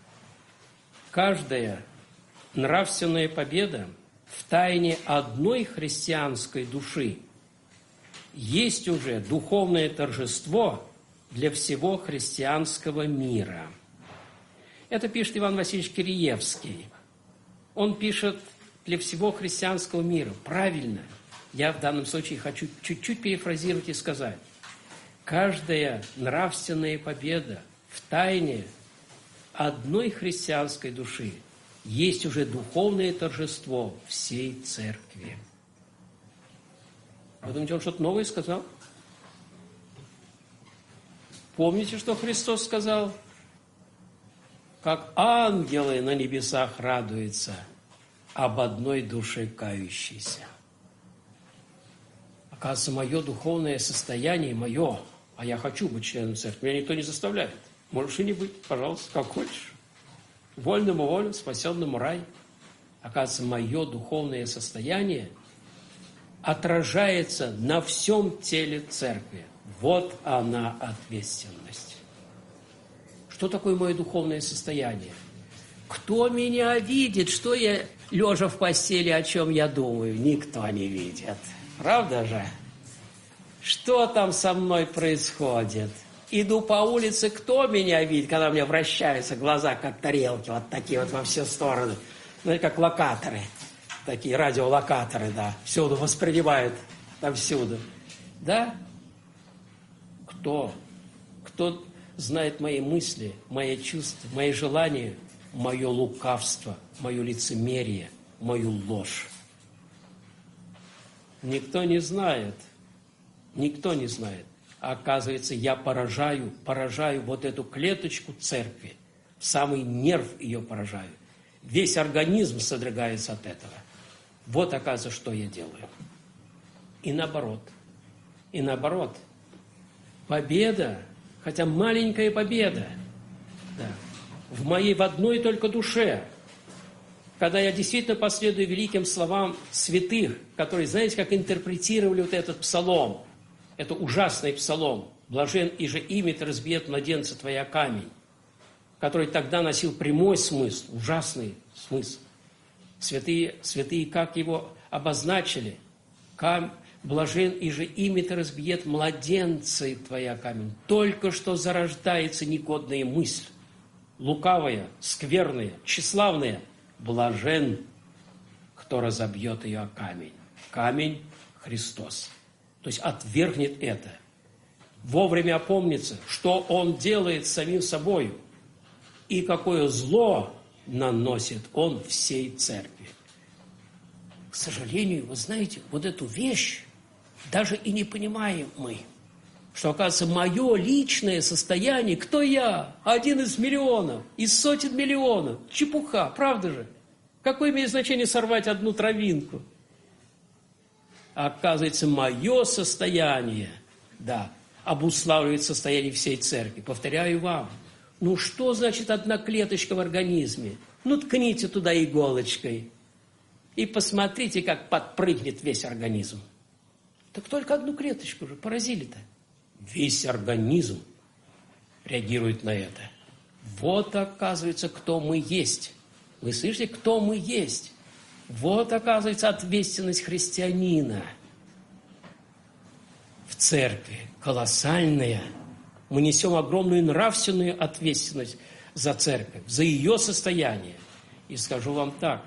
Каждая нравственная победа в тайне одной христианской души есть уже духовное торжество для всего христианского мира. Это пишет Иван Васильевич Киреевский. Он пишет для всего христианского мира. Правильно. Я в данном случае хочу чуть-чуть перефразировать и сказать. Каждая нравственная победа в тайне одной христианской души есть уже духовное торжество всей церкви. Вы думаете, он что-то новое сказал? Помните, что Христос сказал? Как ангелы на небесах радуются об одной душе кающейся. Оказывается, мое духовное состояние, мое, а я хочу быть членом церкви, меня никто не заставляет. Можешь и не быть, пожалуйста, как хочешь. Вольному волю, спасенному рай. Оказывается, мое духовное состояние отражается на всем теле церкви. Вот она ответственность. Что такое мое духовное состояние? Кто меня видит, что я, лежа в постели, о чем я думаю? Никто не видит. Правда же? Что там со мной происходит? Иду по улице, кто меня видит, когда у меня вращаются глаза, как тарелки, вот такие вот во все стороны. Знаете, как локаторы, такие радиолокаторы, да, всюду воспринимают, там всюду. Да? Кто? Кто знает мои мысли, мои чувства, мои желания, мое лукавство, мое лицемерие, мою ложь? Никто не знает. Никто не знает. А оказывается, я поражаю вот эту клеточку церкви, самый нерв ее поражаю. Весь организм содрогается от этого. Вот, оказывается, что я делаю. И наоборот. Победа, хотя маленькая победа, да, в одной только душе, когда я действительно последую великим словам святых, которые, знаете, как интерпретировали вот этот псалом, это ужасный псалом, «Блажен, иже имя разбиет младенца твоя камень», который тогда носил прямой смысл, ужасный смысл. Святые как его обозначили? «Блажен, иже имя разбиет младенца твоя камень». Только что зарождается негодная мысль, лукавая, скверная, тщеславная. Блажен, кто разобьет ее о камень. Камень – Христос. То есть отвергнет это. Вовремя опомнится, что он делает с самим собою и какое зло наносит он всей церкви. К сожалению, вы знаете, вот эту вещь даже и не понимаем мы, что, оказывается, мое личное состояние, кто я? Один из миллионов, из сотен миллионов. Чепуха, правда же? Какое имеет значение сорвать одну травинку? Оказывается, мое состояние, да, обуславливает состояние всей церкви. Повторяю вам, ну что значит одна клеточка в организме? Ну ткните туда иголочкой и посмотрите, как подпрыгнет весь организм. Так только одну клеточку же поразили-то. Весь организм реагирует на это. Вот, оказывается, кто мы есть. Вы слышите, кто мы есть? Вот, оказывается, ответственность христианина в церкви. Колоссальная. Мы несем огромную нравственную ответственность за церковь, за ее состояние. И скажу вам так,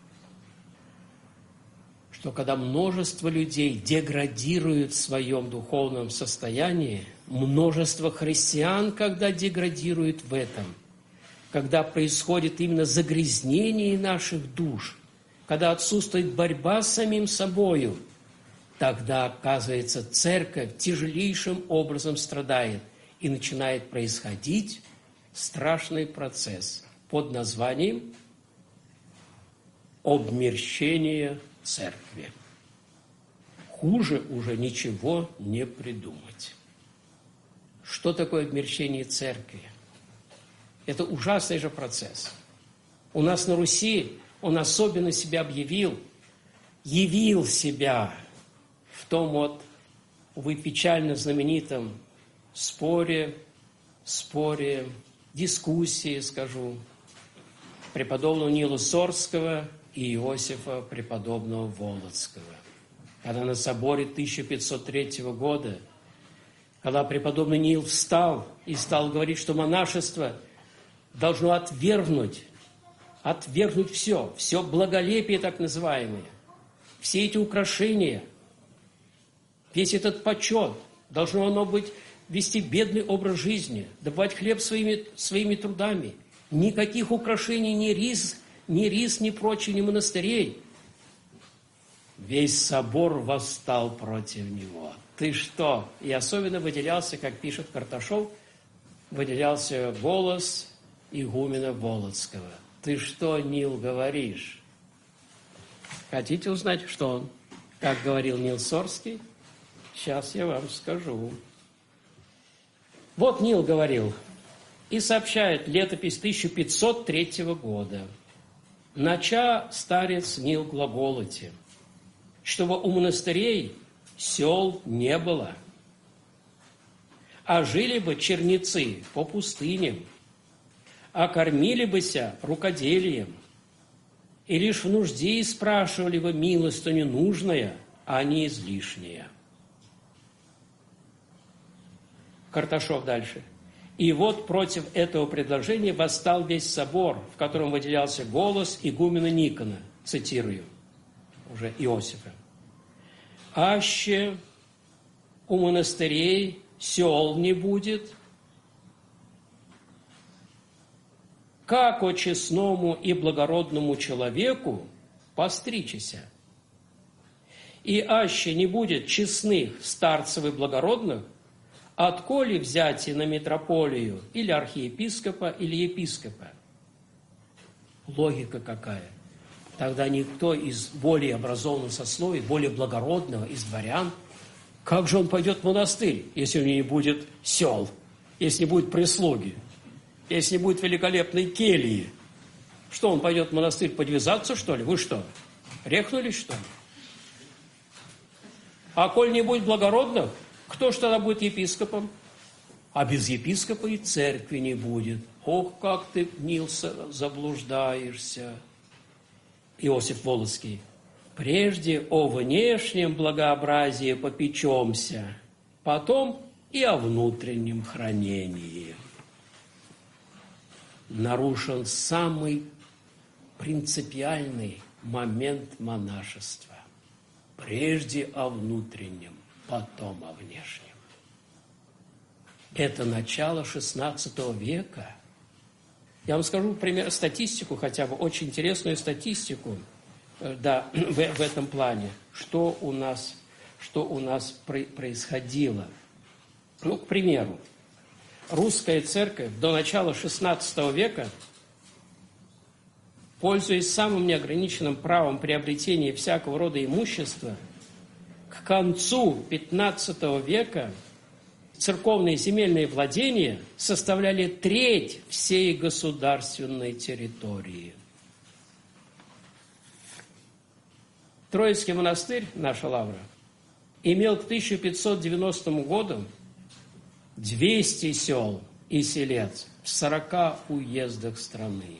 что когда множество людей деградируют в своем духовном состоянии, множество христиан, когда деградируют в этом, когда происходит именно загрязнение наших душ, когда отсутствует борьба с самим собою, тогда, оказывается, церковь тяжелейшим образом страдает, и начинает происходить страшный процесс под названием обмерщение церкви. Хуже уже ничего не придумать. Что такое обмерщение церкви? Это ужасный же процесс. У нас на Руси он особенно себя явил себя в том вот, увы, печально знаменитом споре, дискуссии, скажу, преподобного Нила Сорского и Иосифа преподобного Волоцкого. Когда на соборе 1503 года, когда преподобный Нил встал и стал говорить, что монашество должно отвергнуть все благолепие так называемое, все эти украшения, весь этот почет, должно оно быть, вести бедный образ жизни, добывать хлеб своими трудами, никаких украшений, ни рис, ни прочее, ни монастырей. Весь собор восстал против него. Ты что? И особенно выделялся, как пишет Карташов, выделялся голос игумена Волоцкого. Ты что, Нил, говоришь? Хотите узнать, что он? Как говорил Нил Сорский? Сейчас я вам скажу. Вот Нил говорил и сообщает летопись 1503 года. «Нача старец Нил глаголоти, чтобы у монастырей сел не было, а жили бы черницы по пустыням, а кормили быся рукоделием, и лишь в нужде спрашивали бы милостыню нужная, а не излишняя». Карташов дальше. «И вот против этого предложения восстал весь собор, в котором выделялся голос игумена Никона», цитирую, уже Иосифа. «Аще у монастырей сел не будет, как о честному и благородному человеку постричися. И аще не будет честных старцев и благородных, отколи взятие на митрополию или архиепископа, или епископа». Логика какая? Тогда никто из более образованного сословия, более благородного, из дворян, как же он пойдет в монастырь, если у него не будет сел, если не будет прислуги? Если не будет великолепной кельи, что, он пойдет в монастырь подвязаться, что ли? Вы что, рехнулись, что ли? А коль не будет благородных, кто ж тогда будет епископом? А без епископа и церкви не будет. Ох, как ты, Нилса, заблуждаешься. Иосиф Волоцкий. Прежде о внешнем благообразии попечемся, потом и о внутреннем хранении. Нарушен самый принципиальный момент монашества. Прежде о внутреннем, потом о внешнем. Это начало XVI века. Я вам скажу, например, статистику хотя бы, очень интересную статистику, да, в этом плане, что у нас происходило. Ну, к примеру, русская церковь до начала XVI века, пользуясь самым неограниченным правом приобретения всякого рода имущества, к концу XV века церковные земельные владения составляли треть всей государственной территории. Троицкий монастырь, наша лавра, имел к 1590 году 200 сел и селец в 40 уездах страны.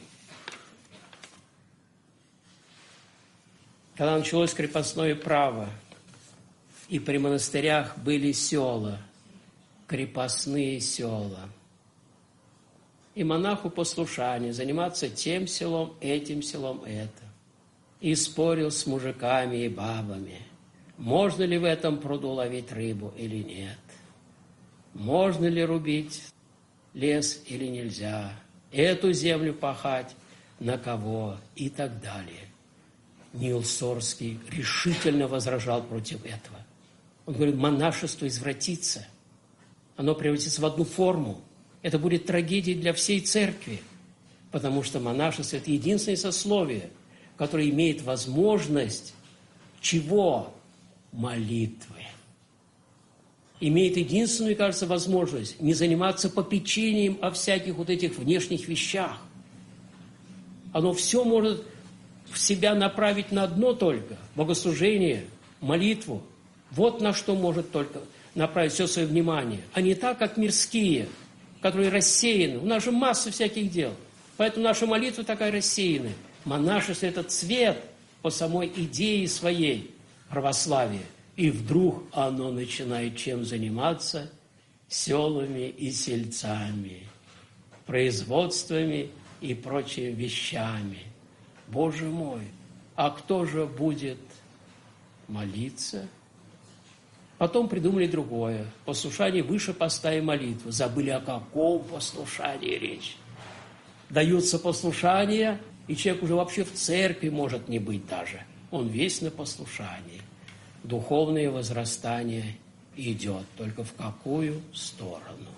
Когда началось крепостное право, и при монастырях были села, крепостные села, и монаху послушание, заниматься тем селом, этим селом, это. И спорил с мужиками и бабами, можно ли в этом пруду ловить рыбу или нет, можно ли рубить лес или нельзя, эту землю пахать на кого и так далее. Нил Сорский решительно возражал против этого. Он говорит, монашество извратится, оно превратится в одну форму. Это будет трагедией для всей церкви, потому что монашество – это единственное сословие, которое имеет возможность чего? Молитвы. Имеет единственную, кажется, возможность не заниматься попечением о всяких вот этих внешних вещах. Оно все может в себя направить на одно только – богослужение, молитву. Вот на что может только направить все свое внимание, а не так, как мирские, которые рассеяны. У нас же масса всяких дел, поэтому наша молитва такая рассеянная. Монашество – это цвет по самой идее своей православия. И вдруг оно начинает чем заниматься? Селами и сельцами, производствами и прочими вещами. Боже мой, а кто же будет молиться? Потом придумали другое. Послушание выше поста и молитвы. Забыли, о каком послушании речь. Даются послушания, и человек уже вообще в церкви может не быть даже. Он весь на послушании. Духовное возрастание идет. Только в какую сторону?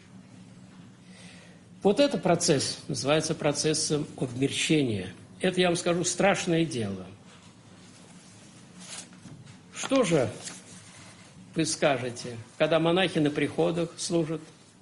Вот этот процесс называется процессом обмерщения. Это, я вам скажу, страшное дело. Что же вы скажете, когда монахи на приходах служат?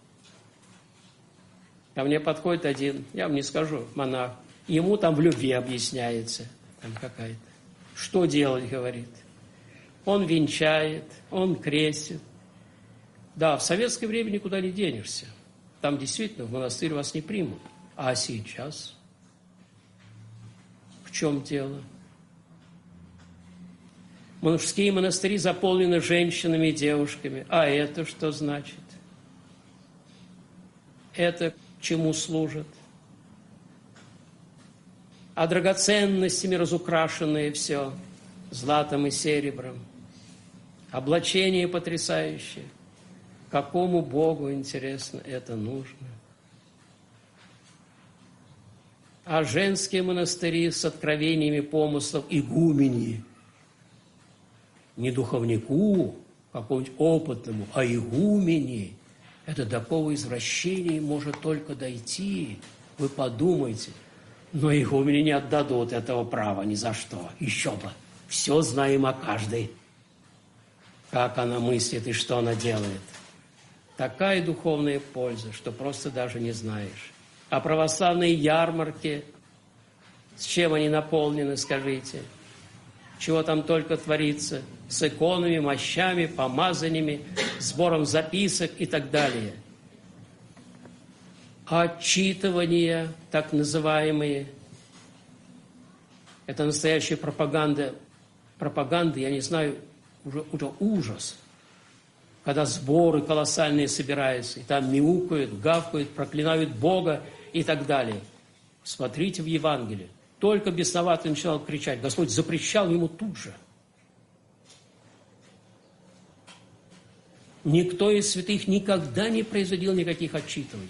Ко мне подходит один, я вам не скажу, монах. Ему там в любви объясняется. Там какая-то. Что делать, говорит. Он венчает, он крестит. Да, в советское время никуда не денешься. Там действительно в монастырь вас не примут. А сейчас? В чем дело? Мужские монастыри заполнены женщинами и девушками. А это что значит? Это к чему служит? А драгоценностями разукрашенное все, златом и серебром. Облачение потрясающее. Какому Богу, интересно, это нужно? А женские монастыри с откровениями помыслов игумени. Не духовнику, какому-нибудь опытному, а игумени. Это до такого извращения может только дойти. Вы подумайте. Но игумени не отдадут этого права ни за что. Еще бы. Все знаем о каждой. Как она мыслит и что она делает. Такая духовная польза, что просто даже не знаешь. А православные ярмарки, с чем они наполнены, скажите? Чего там только творится? С иконами, мощами, помазаниями, сбором записок и так далее. Отчитывания, так называемые, это настоящая пропаганда. Пропаганда, я не знаю, уже ужас. Когда сборы колоссальные собираются, и там мяукают, гавкают, проклинают Бога и так далее. Смотрите в Евангелии. Только бесноватый начинал кричать, Господь запрещал ему тут же. Никто из святых никогда не производил никаких отчитываний.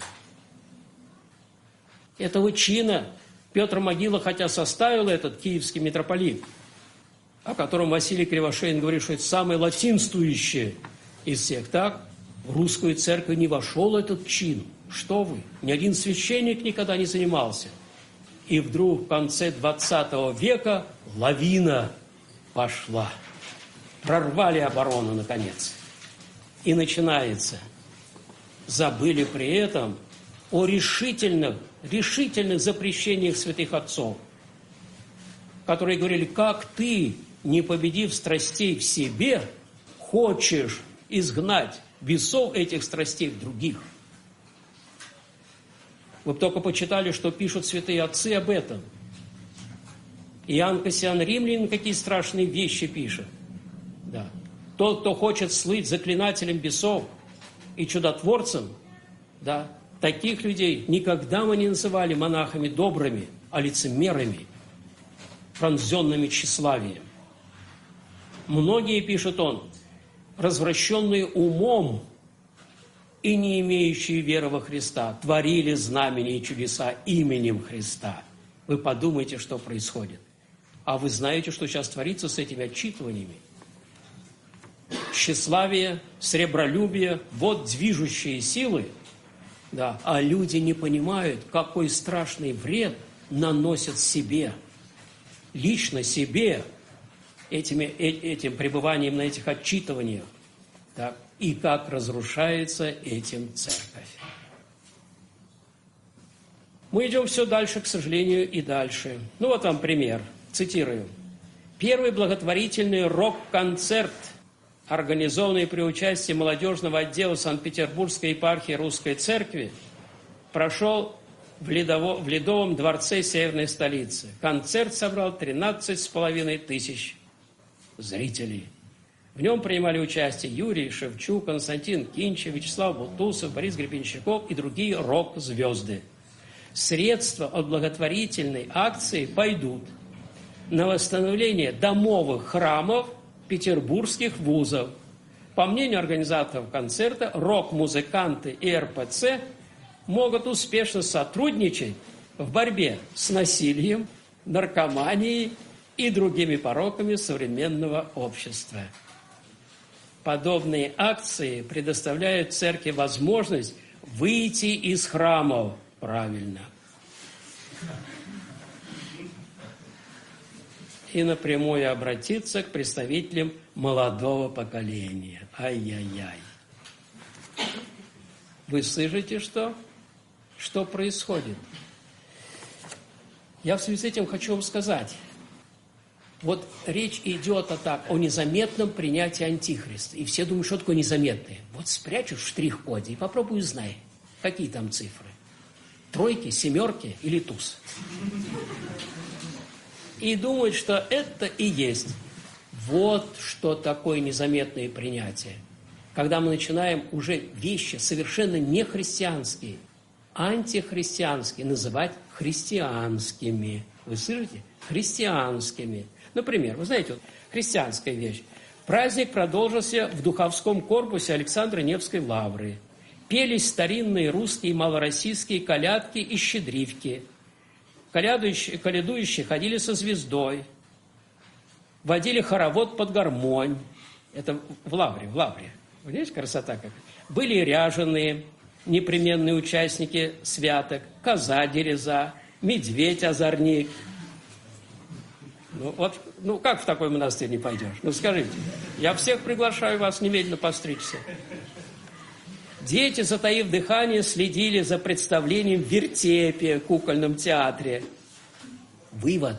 Этого чина Петр Могила, хотя составил этот киевский митрополит, о котором Василий Кривошеин говорит, что это самое латинствующее из всех, так? В русскую церковь не вошел этот чин. Что вы? Ни один священник никогда не занимался. И вдруг в конце 20 века лавина пошла. Прорвали оборону, наконец. И начинается. Забыли при этом о решительных запрещениях святых отцов, которые говорили, как ты, не победив страстей в себе, хочешь изгнать бесов этих страстей в других. Вы бы только почитали, что пишут святые отцы об этом. Иоанн Кассиан Римлянин какие страшные вещи пишет. Да. Тот, кто хочет слыть заклинателем бесов и чудотворцем, да, таких людей никогда мы не называли монахами добрыми, а лицемерами, пронзенными тщеславием. Многие, пишет он, развращенные умом и не имеющие веры во Христа, творили знамения и чудеса именем Христа. Вы подумайте, что происходит. А вы знаете, что сейчас творится с этими отчитываниями? Тщеславие, сребролюбие – вот движущие силы. Да, а люди не понимают, какой страшный вред наносят себе, лично себе, этим пребыванием на этих отчитываниях. Так, и как разрушается этим церковь. Мы идем все дальше, к сожалению, и дальше. Ну, вот вам пример. Цитирую. Первый благотворительный рок-концерт, организованный при участии молодежного отдела Санкт-Петербургской епархии Русской Церкви, прошел в Ледовом дворце северной столицы. Концерт собрал 13,5 тысяч зрителей. В нем принимали участие Юрий Шевчук, Константин Кинчев, Вячеслав Бутусов, Борис Гребенщиков и другие рок-звезды. Средства от благотворительной акции пойдут на восстановление домовых храмов петербургских вузов. По мнению организаторов концерта, рок-музыканты и РПЦ могут успешно сотрудничать в борьбе с насилием, наркоманией и другими пороками современного общества. Подобные акции предоставляют церкви возможность выйти из храмов правильно и напрямую обратиться к представителям молодого поколения. Ай-яй-яй. Вы слышите, что происходит? Я в связи с этим хочу вам сказать. Вот речь идет о незаметном принятии антихриста. И все думают, что такое незаметное. Вот спрячут в штрих-коде и попробуй узнай, какие там цифры. Тройки, семерки или туз. И думают, что это и есть. Вот что такое незаметное принятие. Когда мы начинаем уже вещи совершенно не христианские, антихристианские, называть христианскими. Вы слышите? Христианскими. Например, вы знаете, вот, христианская вещь. Праздник продолжился в духовском корпусе Александра Невской лавры. Пелись старинные русские и малороссийские колядки и щедривки. Колядующие ходили со звездой. Водили хоровод под гармонь. Это в лавре. Видите, красота какая. Были ряженые, непременные участники святок. Коза-дереза, медведь-озорник. Как в такой монастырь не пойдешь? Скажите, я всех приглашаю вас немедленно постричься. Дети, затаив дыхание, следили за представлением в вертепе, кукольном театре. Вывод.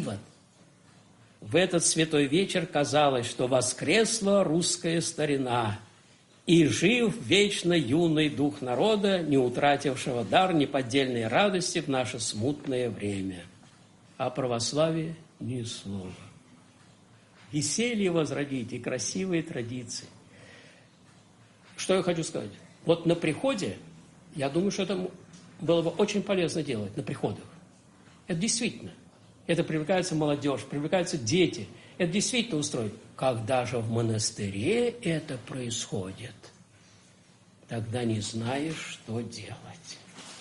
В этот святой вечер казалось, что воскресла русская старина, и жив вечно юный дух народа, не утратившего дар неподдельной радости в наше смутное время. О православии ни слова. Веселье возродить и красивые традиции. Что я хочу сказать? Вот на приходе, я думаю, что это было бы очень полезно делать, на приходах. Это действительно. Это привлекается молодежь, привлекаются дети. Это действительно устроить. Когда же в монастыре это происходит, тогда не знаешь, что делать.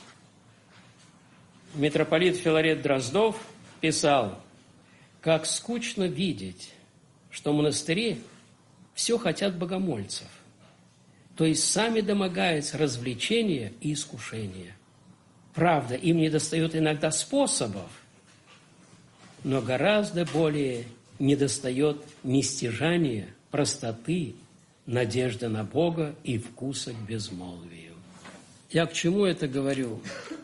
Митрополит Филарет Дроздов писал: как скучно видеть, что в монастыре все хотят богомольцев, то есть сами домогаются развлечения и искушения. Правда, им недостает иногда способов, но гораздо более недостает нестяжания, простоты, надежды на Бога и вкуса к безмолвию. Я к чему это говорю?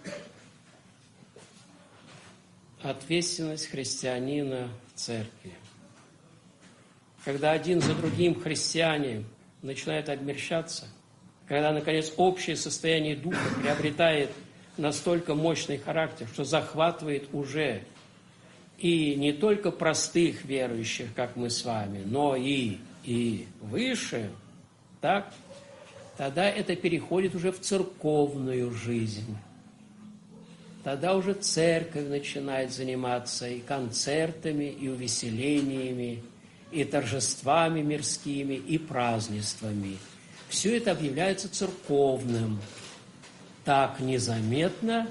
Ответственность христианина в церкви. Когда один за другим христиане начинают обмерщаться, когда, наконец, общее состояние духа приобретает настолько мощный характер, что захватывает уже и не только простых верующих, как мы с вами, но и выше, так, тогда это переходит уже в церковную жизнь. Тогда уже церковь начинает заниматься и концертами, и увеселениями, и торжествами мирскими, и празднествами. Все это объявляется церковным. Так незаметно,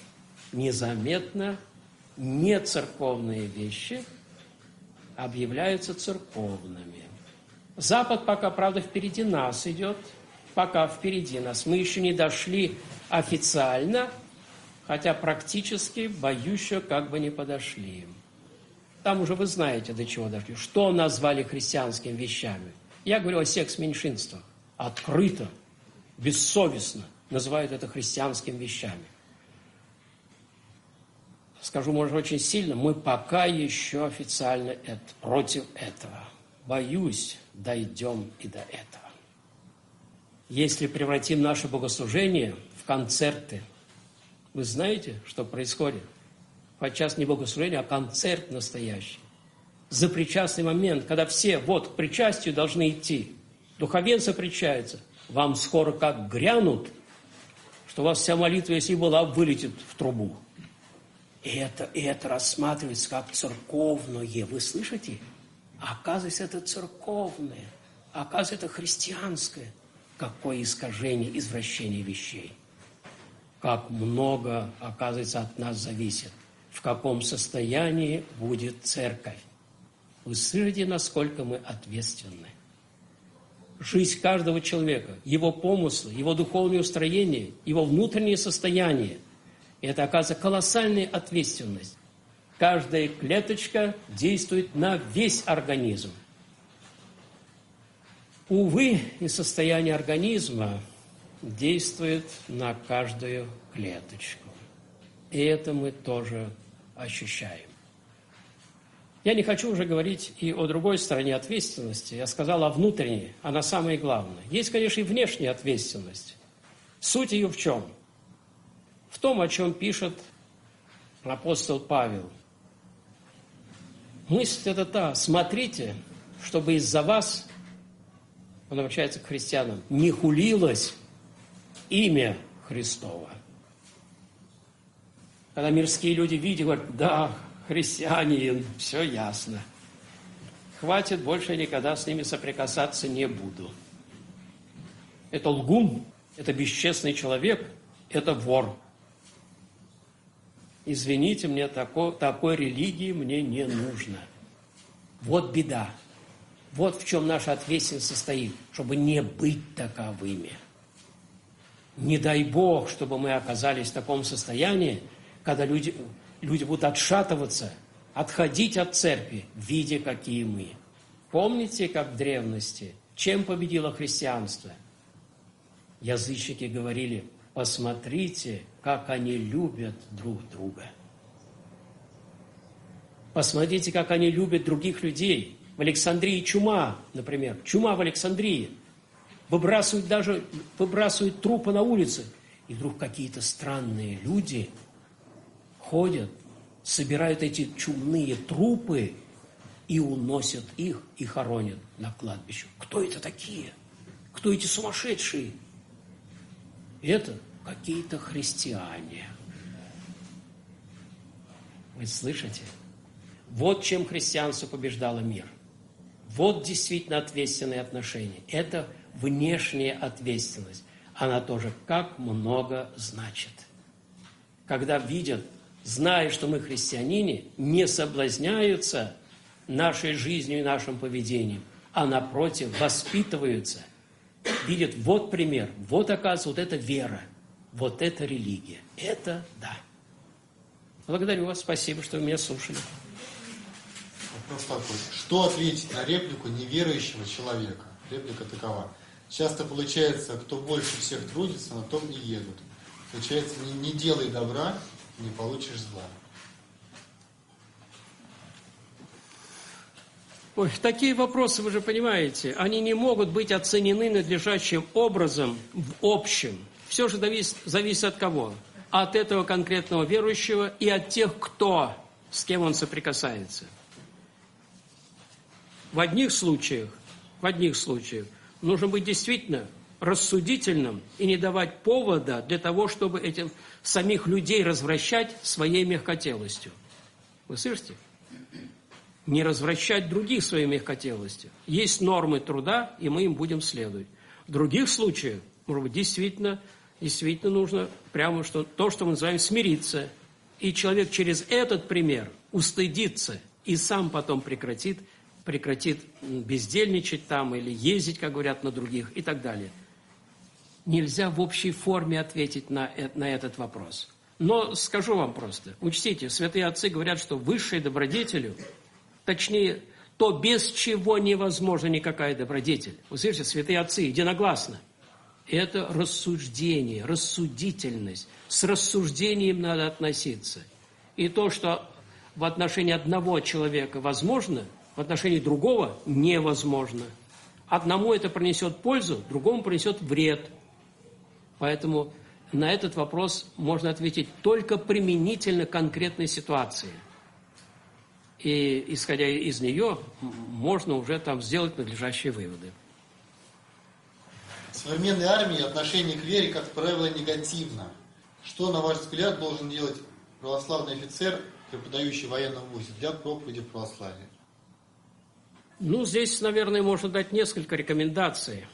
нецерковные вещи объявляются церковными. Запад пока, правда, впереди нас идет, пока впереди нас. Мы еще не дошли официально, хотя практически, боюсь, еще как бы не подошли. Там уже вы знаете, до чего дошли. Что назвали христианскими вещами? Я говорю о секс-меньшинствах. Открыто, бессовестно называют это христианскими вещами. Скажу, может, очень сильно, мы пока еще официально против этого. Боюсь, дойдем и до этого. Если превратим наше богослужение в концерты, вы знаете, что происходит? Подчас не богослужение, а концерт настоящий. За причастный момент, когда все вот к причастию должны идти, духовенство причается, вам скоро как грянут, что у вас вся молитва, если была, вылетит в трубу. И это рассматривается как церковное. Вы слышите? Оказывается, это церковное. Оказывается, это христианское. Какое искажение, извращение вещей. Как много, оказывается, от нас зависит. В каком состоянии будет церковь. Вы слышите, насколько мы ответственны. Жизнь каждого человека, его помыслы, его духовное устроение, его внутреннее состояние. И это, оказывается, колоссальная ответственность. Каждая клеточка действует на весь организм. Увы, и состояние организма действует на каждую клеточку. И это мы тоже ощущаем. Я не хочу уже говорить и о другой стороне ответственности. Я сказал о внутренней, она самая главная. Есть, конечно, и внешняя ответственность. Суть ее в чем? В том, о чем пишет апостол Павел. Мысль это та: смотрите, чтобы из-за вас, он обращается к христианам, не хулилось имя Христово. Когда мирские люди видят, говорят: да, христиане, все ясно. Хватит, больше никогда с ними соприкасаться не буду. Это лгун, это бесчестный человек, это вор. Извините, мне такой религии мне не нужно. Вот беда. Вот в чем наша ответственность состоит, чтобы не быть таковыми. Не дай Бог, чтобы мы оказались в таком состоянии, когда люди будут отшатываться, отходить от церкви, видя, какие мы. Помните, как в древности, чем победило христианство? язычники говорили: посмотрите, как они любят друг друга. Посмотрите, как они любят других людей. В Александрии чума, например. Чума в Александрии. Выбрасывают трупы на улице. И вдруг какие-то странные люди ходят, собирают эти чумные трупы и уносят их и хоронят на кладбище. Кто это такие? Кто эти сумасшедшие? Это какие-то христиане. Вы слышите? Вот чем христианство побеждало мир. Вот действительно ответственные отношения. Это внешняя ответственность. Она тоже как много значит. Когда видят, зная, что мы христиане, не соблазняются нашей жизнью и нашим поведением, а напротив воспитываются, видят, вот пример, вот оказывается, вот это вера, вот это религия. Это да. Благодарю вас, спасибо, что вы меня слушали. Вопрос такой. Что ответить на реплику неверующего человека? Реплика такова. Часто получается, кто больше всех трудится, на том и едут. Получается, не делай добра, не получишь зла. Ой, такие вопросы, вы же понимаете, они не могут быть оценены надлежащим образом в общем. Все же зависит от кого? От этого конкретного верующего и от тех, с кем он соприкасается. В одних случаях нужно быть действительно рассудительным и не давать повода для того, чтобы этих самих людей развращать своей мягкотелостью. Вы слышите? Не развращать других своей мягкотелостью. Есть нормы труда, и мы им будем следовать. В других случаях, может быть, действительно нужно прямо то, что мы называем смириться. И человек через этот пример устыдится и сам потом прекратит бездельничать там или ездить, как говорят, на других и так далее. Нельзя в общей форме ответить на этот вопрос. Но скажу вам просто, учтите, святые отцы говорят, что высшей добродетелью, точнее, то без чего невозможна никакая добродетель. Вы слышите, святые отцы единогласно. Это рассуждение, рассудительность. С рассуждением надо относиться. И то, что в отношении одного человека возможно, в отношении другого невозможно. Одному это принесет пользу, другому принесет вред. Поэтому на этот вопрос можно ответить только применительно конкретной ситуации. И, исходя из нее, можно уже там сделать надлежащие выводы. В современной армии отношение к вере, как правило, негативно. Что, на ваш взгляд, должен делать православный офицер, преподающий в военном вузе, для проповеди в православии? Здесь, наверное, можно дать несколько рекомендаций.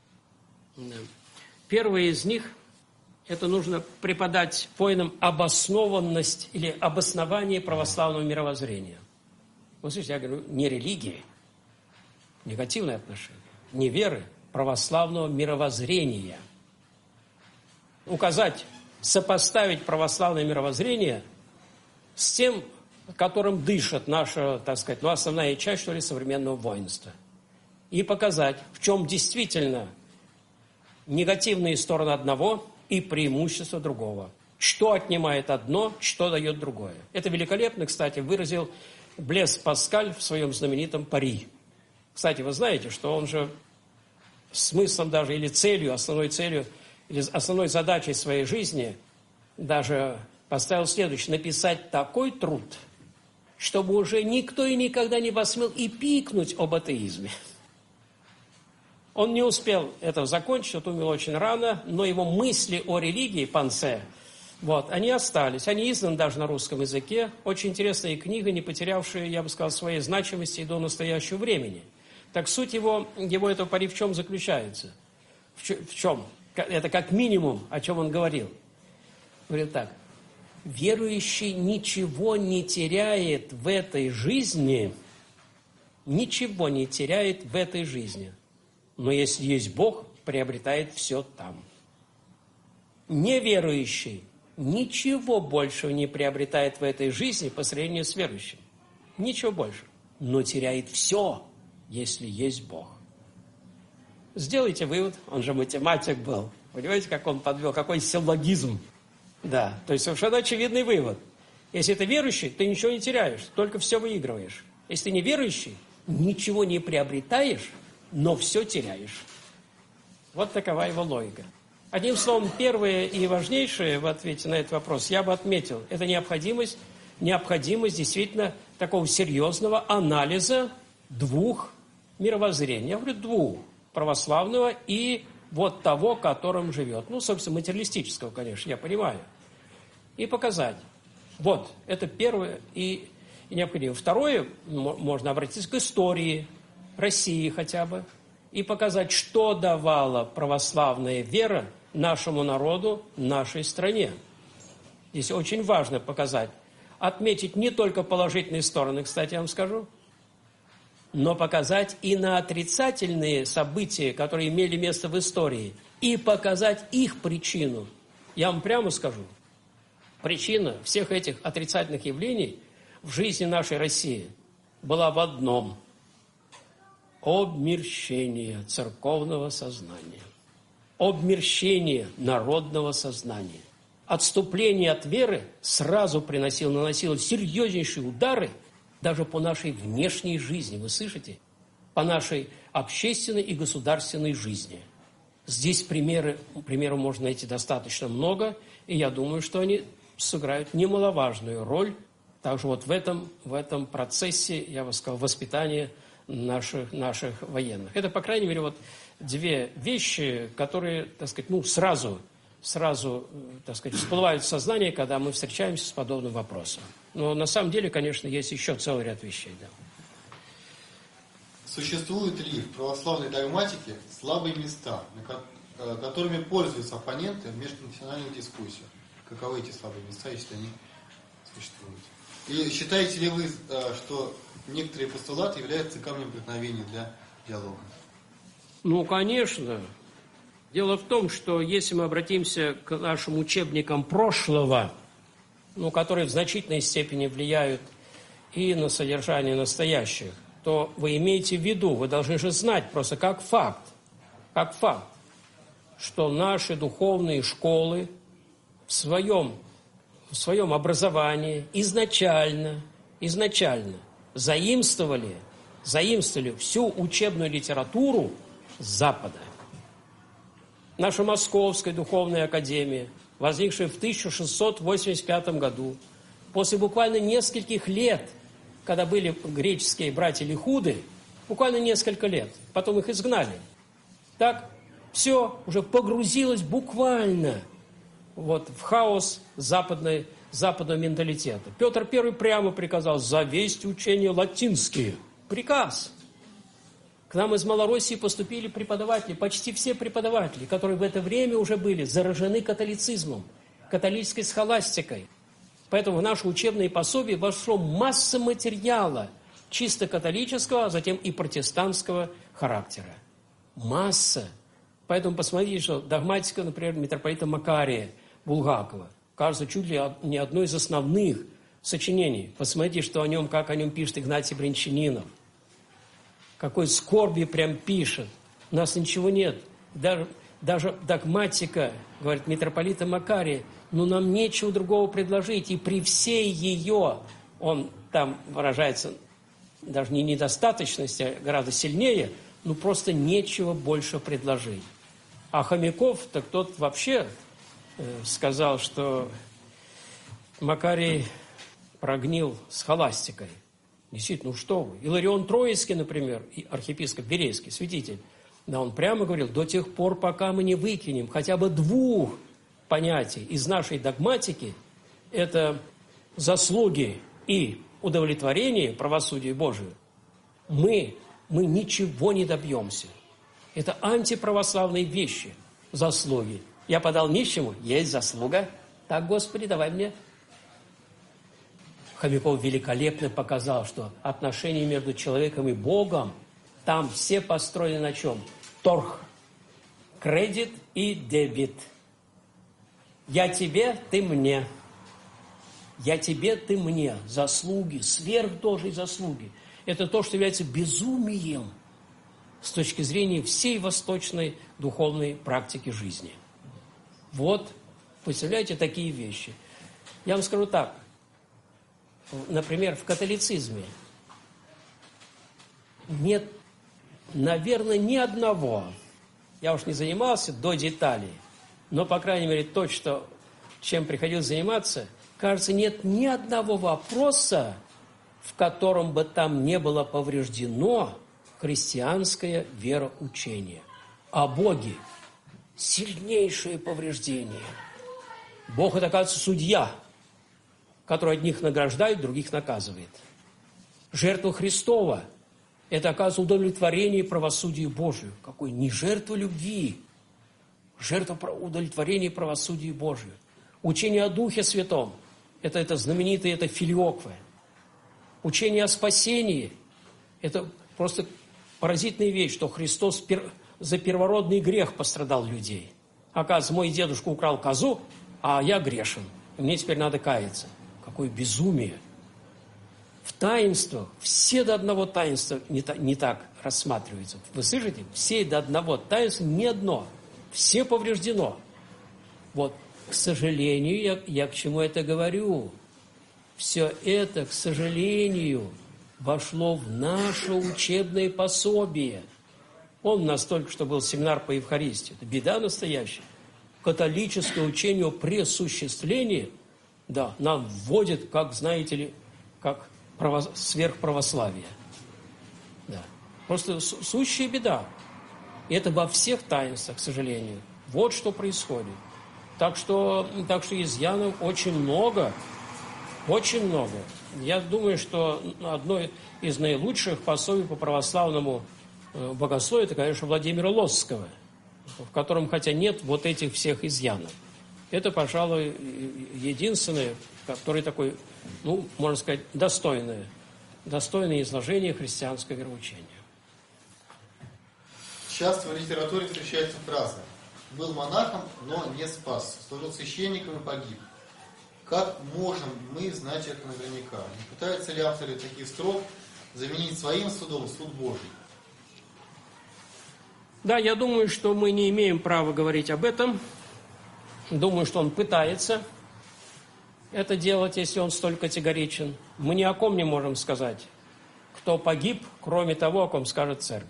Первая из них – это нужно преподать воинам обоснованность или обоснование православного мировоззрения. Вот слушайте, я говорю, не религии, негативное отношение, не веры, православного мировоззрения. Указать, сопоставить православное мировоззрение с тем, которым дышит наша, так сказать, основная часть, что ли, современного воинства. И показать, в чем действительно негативные стороны одного и преимущества другого. Что отнимает одно, что дает другое. Это великолепно, кстати, выразил Блес Паскаль в своем знаменитом «Пари». Кстати, вы знаете, что он же смыслом даже или основной целью, или основной задачей своей жизни даже поставил следующее: написать такой труд, чтобы уже никто и никогда не посмел и пикнуть об атеизме. Он не успел это закончить, он умер очень рано, но его мысли о религии, Пансе, они остались. Они изданы даже на русском языке. Очень интересная книга, не потерявшая, я бы сказал, своей значимости и до настоящего времени. Так суть его этого пари в чем заключается? В чем? Это как минимум, о чем он говорил. Говорит так: верующий ничего не теряет в этой жизни, ничего не теряет в этой жизни. Но если есть Бог, приобретает все там. Неверующий ничего большего не приобретает в этой жизни по сравнению с верующим. Ничего больше. Но теряет все, если есть Бог. Сделайте вывод, он же математик был. Понимаете, как он подвел, какой силлогизм. Да, то есть совершенно очевидный вывод. Если ты верующий, ты ничего не теряешь, только все выигрываешь. Если ты не верующий, ничего не приобретаешь, но все теряешь. Вот такова его логика. Одним словом, первое и важнейшее в ответе на этот вопрос я бы отметил, это необходимость действительно такого серьезного анализа двух мировоззрений. Я говорю, двух. Православного и вот того, которым живет. Ну, собственно, материалистического, конечно, я понимаю. И показать. Вот, это первое и необходимо. Второе, можно обратиться к истории России хотя бы и показать, что давала православная вера нашему народу, нашей стране. Здесь очень важно показать, отметить не только положительные стороны, кстати, я вам скажу, но показать и на отрицательные события, которые имели место в истории, и показать их причину. Я вам прямо скажу, причина всех этих отрицательных явлений в жизни нашей России была в одном – обмерщение церковного сознания, обмерщение народного сознания. Отступление от веры сразу наносило серьезнейшие удары даже по нашей внешней жизни, вы слышите? По нашей общественной и государственной жизни. Здесь примеров можно найти достаточно много, и я думаю, что они сыграют немаловажную роль также вот в этом процессе, я бы сказал, воспитания наших военных. Это, по крайней мере, вот две вещи, которые, так сказать, сразу, так сказать, всплывают в сознание, когда мы встречаемся с подобным вопросом. Но на самом деле, конечно, есть еще целый ряд вещей. Да. Существуют ли в православной догматике слабые места, которыми пользуются оппоненты в межконфессиональных дискуссиях? Каковы эти слабые места, если они существуют? И считаете ли вы, что некоторые постулаты являются камнем преткновения для диалога? Ну, конечно. Дело в том, что если мы обратимся к нашим учебникам прошлого, которые в значительной степени влияют и на содержание настоящих, то вы имеете в виду, вы должны же знать просто как факт, что наши духовные школы в своем образовании изначально заимствовали всю учебную литературу с Запада. Наша Московская духовная академия, возникшая в 1685 году, после буквально нескольких лет, когда были греческие братья Лихуды, буквально несколько лет, потом их изгнали. Так все уже погрузилось буквально в хаос западного менталитета. Петр I прямо приказал завести учения латинские. Приказ. К нам из Малороссии поступили преподаватели, почти все преподаватели, которые в это время уже были заражены католицизмом, католической схоластикой. Поэтому в наши учебные пособия вошло масса материала чисто католического, а затем и протестантского характера. Масса. Поэтому посмотрите, что догматика, например, митрополита Макария Булгакова, кажется, чуть ли не одно из основных сочинений. Посмотрите, как о нем пишет Игнатий Брянчанинов. Какой скорби прям пишет. У нас ничего нет. Даже догматика, говорит митрополита Макария, нам нечего другого предложить. И при всей ее, он там выражается даже не недостаточности, а гораздо сильнее, просто нечего больше предложить. А Хомяков, так тот вообще сказал, что Макарий прогнил схоластикой. Действительно, что вы. Иларион Троицкий, например, и архиепископ Берейский, святитель, он прямо говорил, до тех пор, пока мы не выкинем хотя бы двух понятий из нашей догматики, это заслуги и удовлетворение правосудию Божию, мы ничего не добьемся. Это антиправославные вещи, заслуги. Я подал нищему, есть заслуга. Так, Господи, давай мне. Хомяков великолепно показал, что отношения между человеком и Богом, там все построены на чем? Торг, кредит и дебит. Я тебе, ты мне. Я тебе, ты мне. Заслуги, сверх Божьей заслуги. Это то, что является безумием с точки зрения всей восточной духовной практики жизни. Вот, представляете, такие вещи. Я вам скажу так. Например, в католицизме нет, наверное, ни одного, я уж не занимался до деталей, но, по крайней мере, то, что, чем приходилось заниматься, кажется, нет ни одного вопроса, в котором бы там не было повреждено христианское вероучение. О Боге сильнейшее повреждение. Бог – это, оказывается, судья, который одних награждает, других наказывает. Жертва Христова – это, оказывается, удовлетворение правосудию Божию. Какой? Не жертва любви, жертва удовлетворения правосудию Божию. Учение о Духе Святом – это знаменитое, это филиокве. Учение о спасении – это просто поразительная вещь, что Христос за первородный грех пострадал людей. Оказывается, мой дедушка украл козу, а я грешен. И мне теперь надо каяться. Какое безумие! В таинствах, все до одного таинства не так рассматриваются. Вы слышите? Все до одного таинства, ни одно. Все повреждено. Вот, к сожалению, я к чему это говорю? Все это, к сожалению, вошло в наше учебное пособие. У нас только что был семинар по Евхаристии. Это беда настоящая. Католическое учение о пресуществлении, да, нам вводит, как, знаете ли, как сверхправославие. Да. Просто сущая беда. И это во всех таинствах, к сожалению. Вот что происходит. Так что изъянов очень много. Очень много. Я думаю, что одно из наилучших пособий по православному богословию, это, конечно, Владимира Лосского, в котором, хотя нет вот этих всех изъянов. Это, пожалуй, единственное, который такой, ну, можно сказать, достойное изложение христианского вероучения. Часто в литературе встречается фраза «был монахом, но не спас, служил священником и погиб». Как можем мы знать это наверняка? Не пытаются ли авторы таких строк заменить своим судом суд Божий? Да, я думаю, что мы не имеем права говорить об этом. Думаю, что он пытается это делать, если он столь категоричен. Мы ни о ком не можем сказать, кто погиб, кроме того, о ком скажет церковь.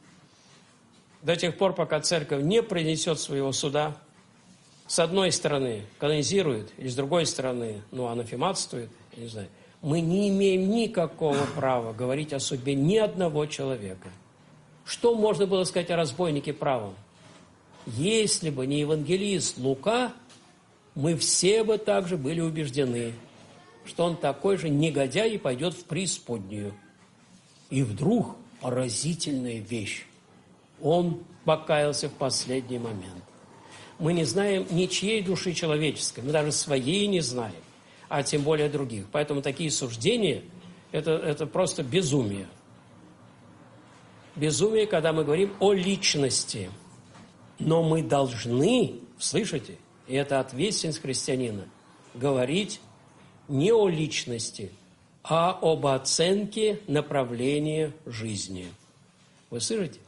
До тех пор, пока церковь не принесет своего суда, с одной стороны канонизирует, или с другой стороны, анафематствует, я не знаю, мы не имеем никакого права говорить о судьбе ни одного человека. Что можно было сказать о разбойнике правом? Если бы не евангелист Лука, мы все бы также были убеждены, что он такой же негодяй и пойдет в преисподнюю. И вдруг поразительная вещь. Он покаялся в последний момент. Мы не знаем ничьей души человеческой, мы даже своей не знаем, а тем более других. Поэтому такие суждения – это просто безумие. Безумие, когда мы говорим о личности. Но мы должны, слышите, и это ответственность христианина, говорить не о личности, а об оценке направления жизни. Вы слышите?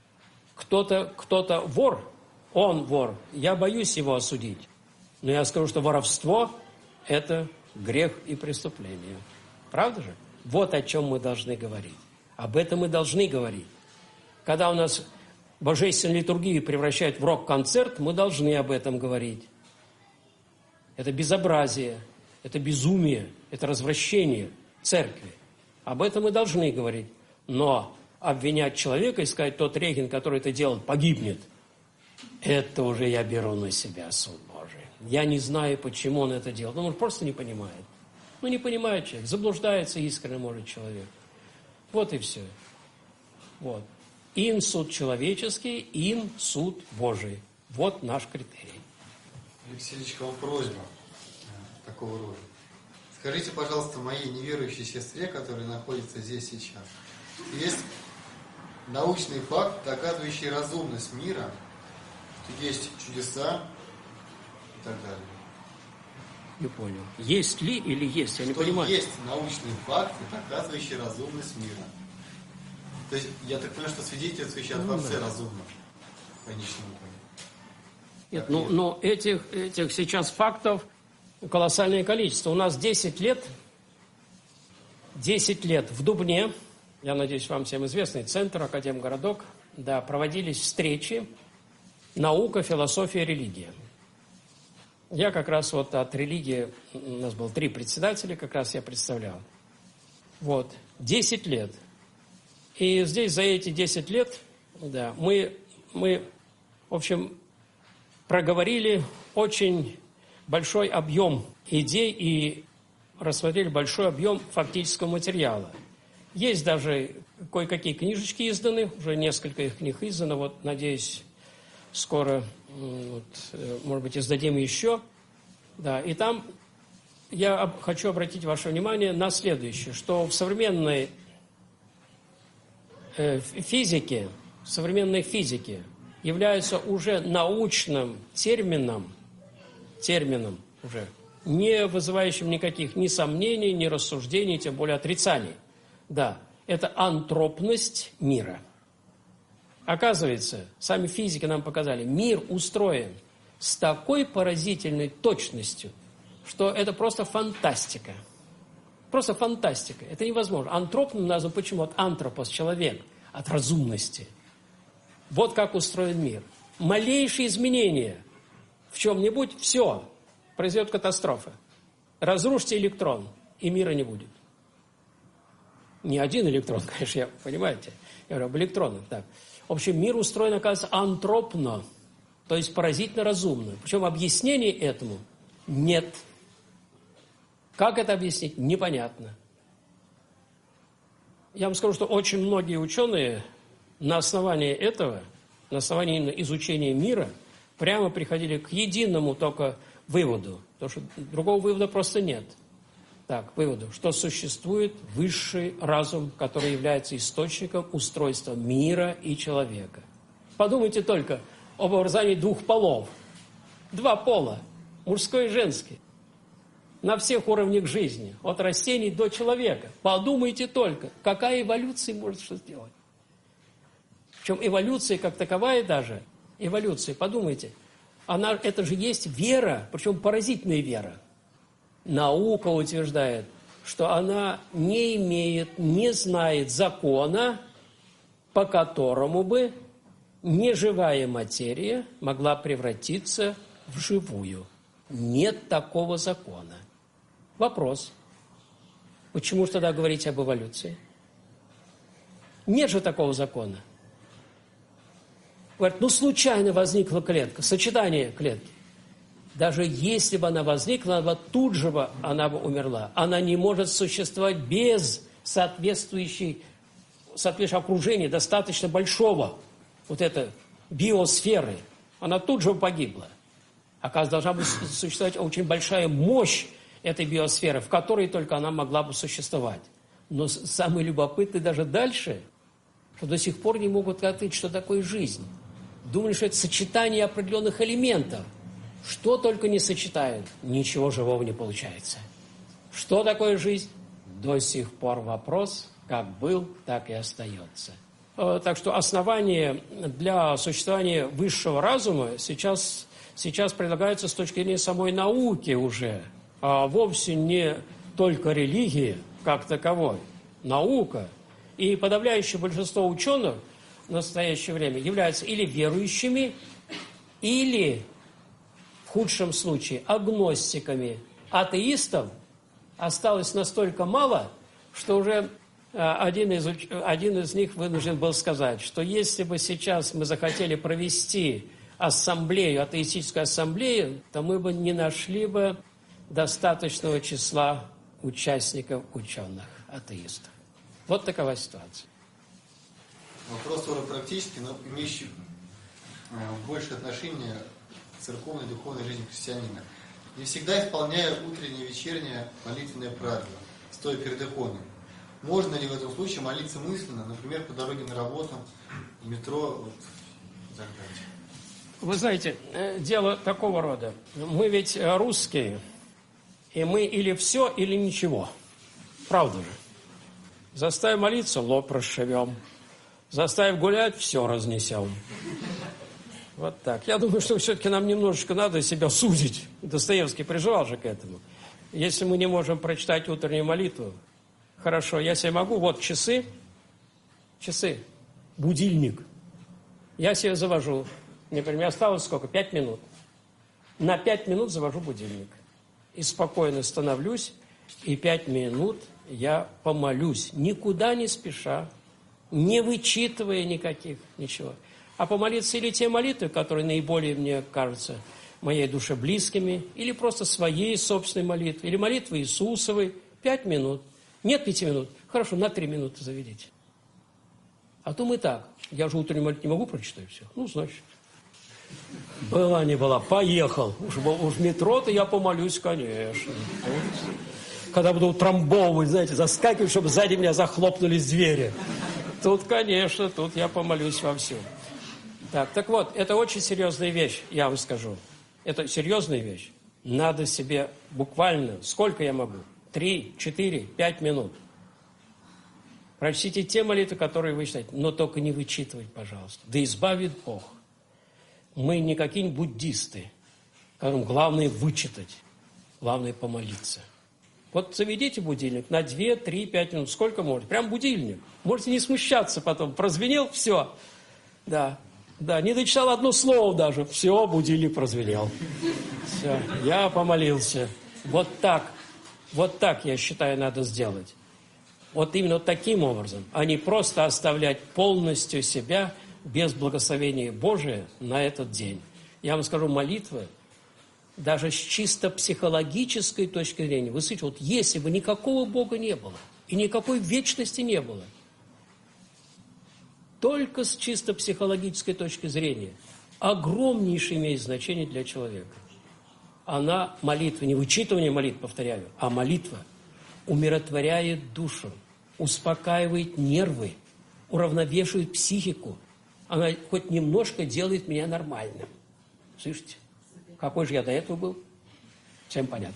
Кто-то вор, он вор, я боюсь его осудить. Но я скажу, что воровство – это грех и преступление. Правда же? Вот о чем мы должны говорить. Об этом мы должны говорить. Когда у нас божественную литургию превращают в рок-концерт, мы должны об этом говорить. Это безобразие, это безумие, это развращение церкви. Об этом мы должны говорить. Но обвинять человека и сказать, тот регент, который это делает, погибнет, это уже я беру на себя суд Божий. Я не знаю, почему он это делает. Он просто не понимает. Не понимает человек. Заблуждается искренне, может, человек. Вот и все. Вот. Ин суд человеческий, ин суд Божий. Вот наш критерий. Алексей Ильич, к вам просьба такого рода. Скажите, пожалуйста, моей неверующей сестре, которая находится здесь сейчас, есть научный факт, доказывающий разумность мира, что есть чудеса и так далее. Не понял. Есть ли или есть? Я не что понимаю. Есть научный факт, доказывающий разумность мира. То есть, я так понимаю, что свидетельствующий о Творце разумно. По личному Нет, но этих сейчас фактов колоссальное количество. У нас 10 лет в Дубне, я надеюсь, вам всем известный центр, Академгородок, да, проводились встречи «Наука, философия, религия». Я как раз вот от религии, у нас было 3 председателя, как раз я представлял. Вот, 10 лет. И здесь за эти 10 лет, да, мы, в общем, проговорили очень большой объем идей и рассмотрели большой объем фактического материала. Есть даже кое-какие книжечки изданы, уже несколько их книг издано, вот, надеюсь, скоро, может быть, издадим еще. Да, и там я хочу обратить ваше внимание на следующее, что в современной физике является уже научным термином уже, не вызывающим никаких ни сомнений, ни рассуждений, тем более отрицаний. Да, это антропность мира. Оказывается, сами физики нам показали, мир устроен с такой поразительной точностью, что это просто фантастика. Просто фантастика. Это невозможно. Антропным назван почему? От антропос, человек, от разумности. Вот как устроен мир. Малейшие изменения в чем-нибудь, все, произойдет катастрофа. Разрушьте электрон, и мира не будет. Не один электрон, конечно, понимаете? Я говорю об электронах, так. В общем, мир устроен, оказывается, антропно, то есть поразительно разумно. Причем объяснений этому нет. Как это объяснить? Непонятно. Я вам скажу, что очень многие ученые на основании этого, на основании именно изучения мира, прямо приходили к единому только выводу, потому что другого вывода просто нет. Так, к выводу, что существует высший разум, который является источником устройства мира и человека. Подумайте только об образовании 2 полов. 2 пола, мужской и женский, на всех уровнях жизни, от растений до человека. Подумайте только, какая эволюция может что сделать. Причем эволюция как таковая даже, эволюция, подумайте, это же есть вера, причем поразительная вера. Наука утверждает, что она не имеет, не знает закона, по которому бы неживая материя могла превратиться в живую. Нет такого закона. Вопрос. Почему же тогда говорить об эволюции? Нет же такого закона. Говорят, случайно возникла клетка, сочетание клетки. Даже если бы она возникла, тут же она бы умерла. Она не может существовать без соответствующего окружения, достаточно большого, вот этой биосферы. Она тут же погибла. Оказывается, должна быть существовать очень большая мощь этой биосферы, в которой только она могла бы существовать. Но самое любопытное даже дальше, что до сих пор не могут открыть, что такое жизнь. Думали, что это сочетание определенных элементов. Что только не сочетают, ничего живого не получается. Что такое жизнь? До сих пор вопрос, как был, так и остается. Так что основание для существования высшего разума сейчас предлагается с точки зрения самой науки уже, а вовсе не только религии как таковой. Наука. И подавляющее большинство ученых в настоящее время являются или верующими, или в худшем случае агностиками. Атеистов осталось настолько мало, что уже один из них вынужден был сказать, что если бы сейчас мы захотели провести ассамблею, атеистическую ассамблею, то мы бы не нашли бы достаточного числа участников ученых, атеистов. Вот такова ситуация. Вопрос уже практически, но имеющий большее отношение к церковной и духовной жизни христианина. Не всегда исполняя утреннее и вечернее молитвенное правило, стоя перед иконой. Можно ли в этом случае молиться мысленно, например, по дороге на работу, в метро, и так далее? Вы знаете, дело такого рода. Мы ведь русские, и мы или все, или ничего. Правда же? Заставим молиться, лоб расшибем. Заставив гулять, все разнесем. Вот так. Я думаю, что все-таки нам немножечко надо себя судить. Достоевский приживал же к этому. Если мы не можем прочитать утреннюю молитву, хорошо, я себе могу, вот часы, будильник. Я себе завожу. Например, осталось сколько? 5 минут. На 5 минут завожу будильник. И спокойно становлюсь, и 5 минут я помолюсь, никуда не спеша, не вычитывая ничего. А помолиться или те молитвы, которые наиболее, мне кажутся, моей душе близкими, или просто своей собственной молитвы, или молитвы Иисусовой, 5 минут. Нет 5 минут? Хорошо, на 3 минуты заведите. А то мы так. Я же утреннюю молитву не могу прочитать все. Ну, значит. Была не была, поехал. Уж в метро-то я помолюсь, конечно. Когда буду утрамбовывать, знаете, заскакивать, чтобы сзади меня захлопнулись двери. Тут, конечно, тут я помолюсь во всем. Так вот, это очень серьезная вещь, я вам скажу. Это серьезная вещь. Надо себе буквально, сколько я могу? 3, 4, 5 минут. Прочтите те молитвы, которые вы читаете, но только не вычитывать, пожалуйста. Да избавит Бог. Мы не какие-нибудь буддисты, которым главное вычитать, главное помолиться. Вот заведите будильник на 2, 3, 5 минут, сколько можете. Прям будильник. Можете не смущаться потом. Прозвенел, все. Да, не дочитал одно слово даже. Все, будильник прозвенел. Все, я помолился. Вот так, я считаю, надо сделать. Вот именно таким образом, а не просто оставлять полностью себя без благословения Божия на этот день. Я вам скажу, молитва, даже с чисто психологической точки зрения, вы слышите, вот если бы никакого Бога не было, и никакой вечности не было, только с чисто психологической точки зрения, огромнейшее имеет значение для человека. Она, молитва, не вычитывание молитв, повторяю, а молитва умиротворяет душу, успокаивает нервы, уравновешивает психику. Она хоть немножко делает меня нормальным. Слышите? Какой же я до этого был? Всем понятно.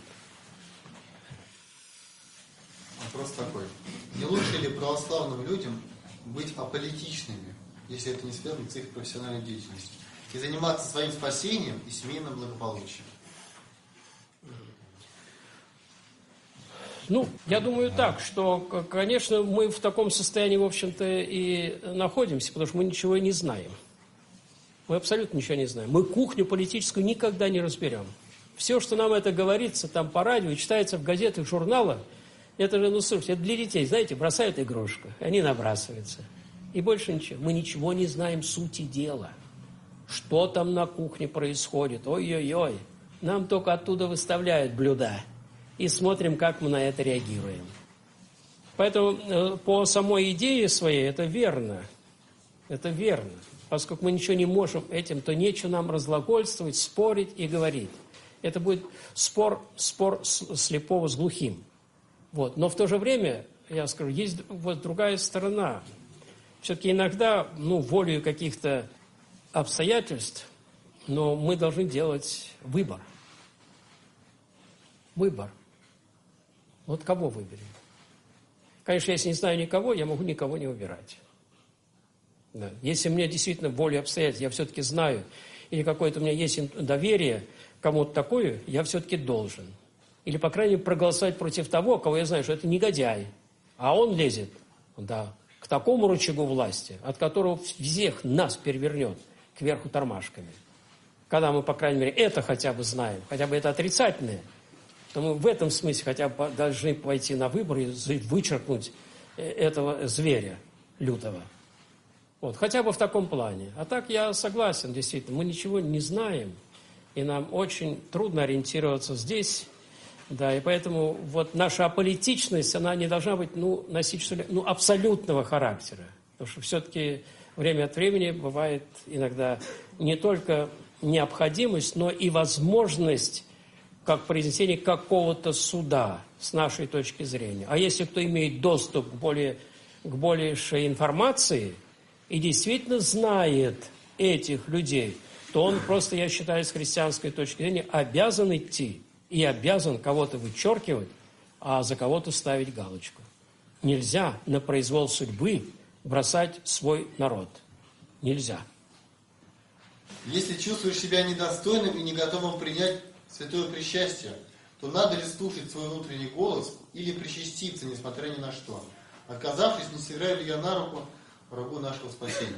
Вопрос такой. Не лучше ли православным людям быть аполитичными, если это не связано с их профессиональной деятельностью, и заниматься своим спасением и семейным благополучием? Ну, я думаю так, что, конечно, мы в таком состоянии, в общем-то, и находимся, потому что мы ничего не знаем. Мы абсолютно ничего не знаем. Мы кухню политическую никогда не разберем. Все, что нам это говорится там по радио, читается в газетах, журналах, это же, ну, слушайте, это для детей, знаете, бросают игрушку, они набрасываются. И больше ничего. Мы ничего не знаем сути дела. Что там на кухне происходит? Ой-ой-ой. Нам только оттуда выставляют блюда. И смотрим, как мы на это реагируем. Поэтому по самой идее своей это верно. Это верно. Поскольку мы ничего не можем этим, то нечего нам разглагольствовать, спорить и говорить. Это будет спор слепого с глухим. Вот. Но в то же время, я скажу, есть вот другая сторона. Все-таки иногда, волею каких-то обстоятельств, но мы должны делать выбор. Выбор. Вот кого выберем? Конечно, если не знаю никого, я могу никого не выбирать. Да. Если у меня действительно волю обстоятельств, я все-таки знаю, или какое-то у меня есть доверие кому-то такое, я все-таки должен. Или, по крайней мере, проголосовать против того, кого я знаю, что это негодяй. А он лезет, к такому рычагу власти, от которого всех нас перевернет кверху тормашками. Когда мы, по крайней мере, это хотя бы знаем, хотя бы это отрицательное, то мы в этом смысле хотя бы должны пойти на выбор и вычеркнуть этого зверя лютого. Вот, хотя бы в таком плане. А так я согласен, действительно, мы ничего не знаем, и нам очень трудно ориентироваться здесь, да, и поэтому вот наша аполитичность, она не должна быть, носить, что ли, абсолютного характера, потому что все-таки время от времени бывает иногда не только необходимость, но и возможность как произнесение какого-то суда с нашей точки зрения. А если кто имеет доступ к большей информации и действительно знает этих людей, то он просто, я считаю, с христианской точки зрения обязан идти и обязан кого-то вычеркивать, а за кого-то ставить галочку. Нельзя на произвол судьбы бросать свой народ. Нельзя. Если чувствуешь себя недостойным и не готовым принять святое причастие, то надо ли слушать свой внутренний голос или причаститься, несмотря ни на что? Отказавшись, не сыграю ли я на руку врагу нашего спасения?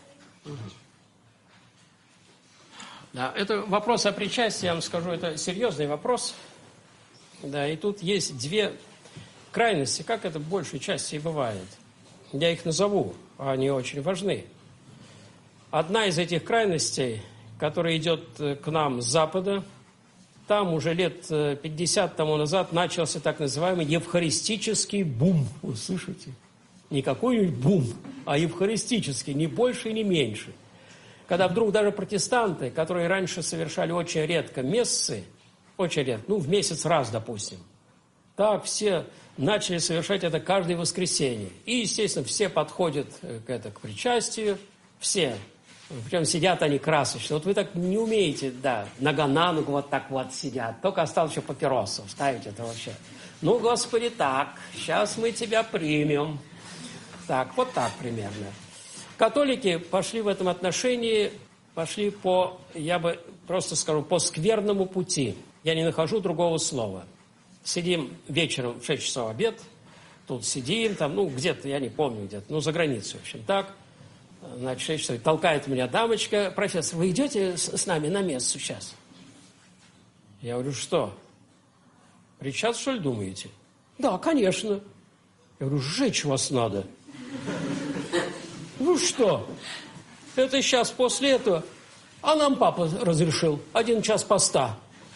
Да, это вопрос о причастии, я вам скажу, это серьезный вопрос. Да, и тут есть две крайности, как это в большей части и бывает. Я их назову, они очень важны. Одна из этих крайностей, которая идет к нам с Запада, там уже лет 50 тому назад начался так называемый евхаристический бум. Вы слышите? Не какой-нибудь бум, а евхаристический, ни больше, ни меньше. Когда вдруг даже протестанты, которые раньше совершали очень редко мессы, очень редко, в месяц раз, допустим, так все начали совершать это каждое воскресенье. И, естественно, все подходят к причастию, все. Причем сидят они красочно. Вот вы так не умеете, да, нога на ногу вот так вот сидят. Только осталось еще папиросу вставить, это вообще. Ну, Господи, так, сейчас мы тебя примем. Так, вот так примерно. Католики пошли в этом отношении, пошли по, я бы просто скажу, по скверному пути. Я не нахожу другого слова. Сидим вечером в 6 часов обед, тут сидим, там, где-то, я не помню, где-то, за границей, в общем, так. Значит, 6 часов. Толкает меня дамочка: профессор, вы идете с нами на мессу сейчас? Я говорю, что? Причаст, что ли, думаете? Да, конечно. Я говорю, сжечь вас надо. Ну что? Это сейчас после этого. А нам папа разрешил 1 час поста.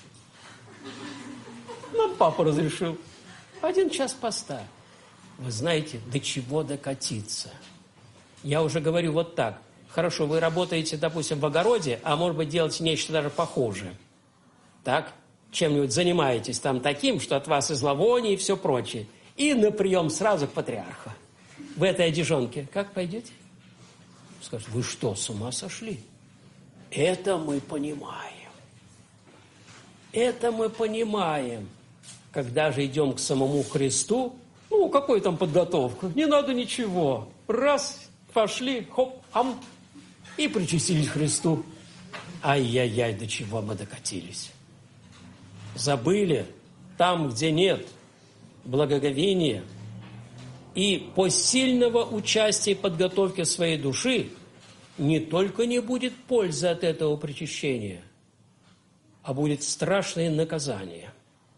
Нам папа разрешил 1 час поста. Вы знаете, до чего докатиться? Я уже говорю вот так. Хорошо, вы работаете, допустим, в огороде, а может быть, делаете нечто даже похожее. Так? Чем-нибудь занимаетесь там таким, что от вас и зловоние, и все прочее. И на прием сразу к патриарху. В этой одежонке. Как пойдете? Скажут, вы что, с ума сошли? Это мы понимаем. Это мы понимаем. Когда же идем к самому Христу, какой там подготовка? Не надо ничего. Раз, пошли, хоп, ам, и причастились Христу. Ай-яй-яй, до чего мы докатились. Забыли, там, где нет благоговения и посильного участия и подготовки своей души, не только не будет пользы от этого причащения, а будет страшное наказание.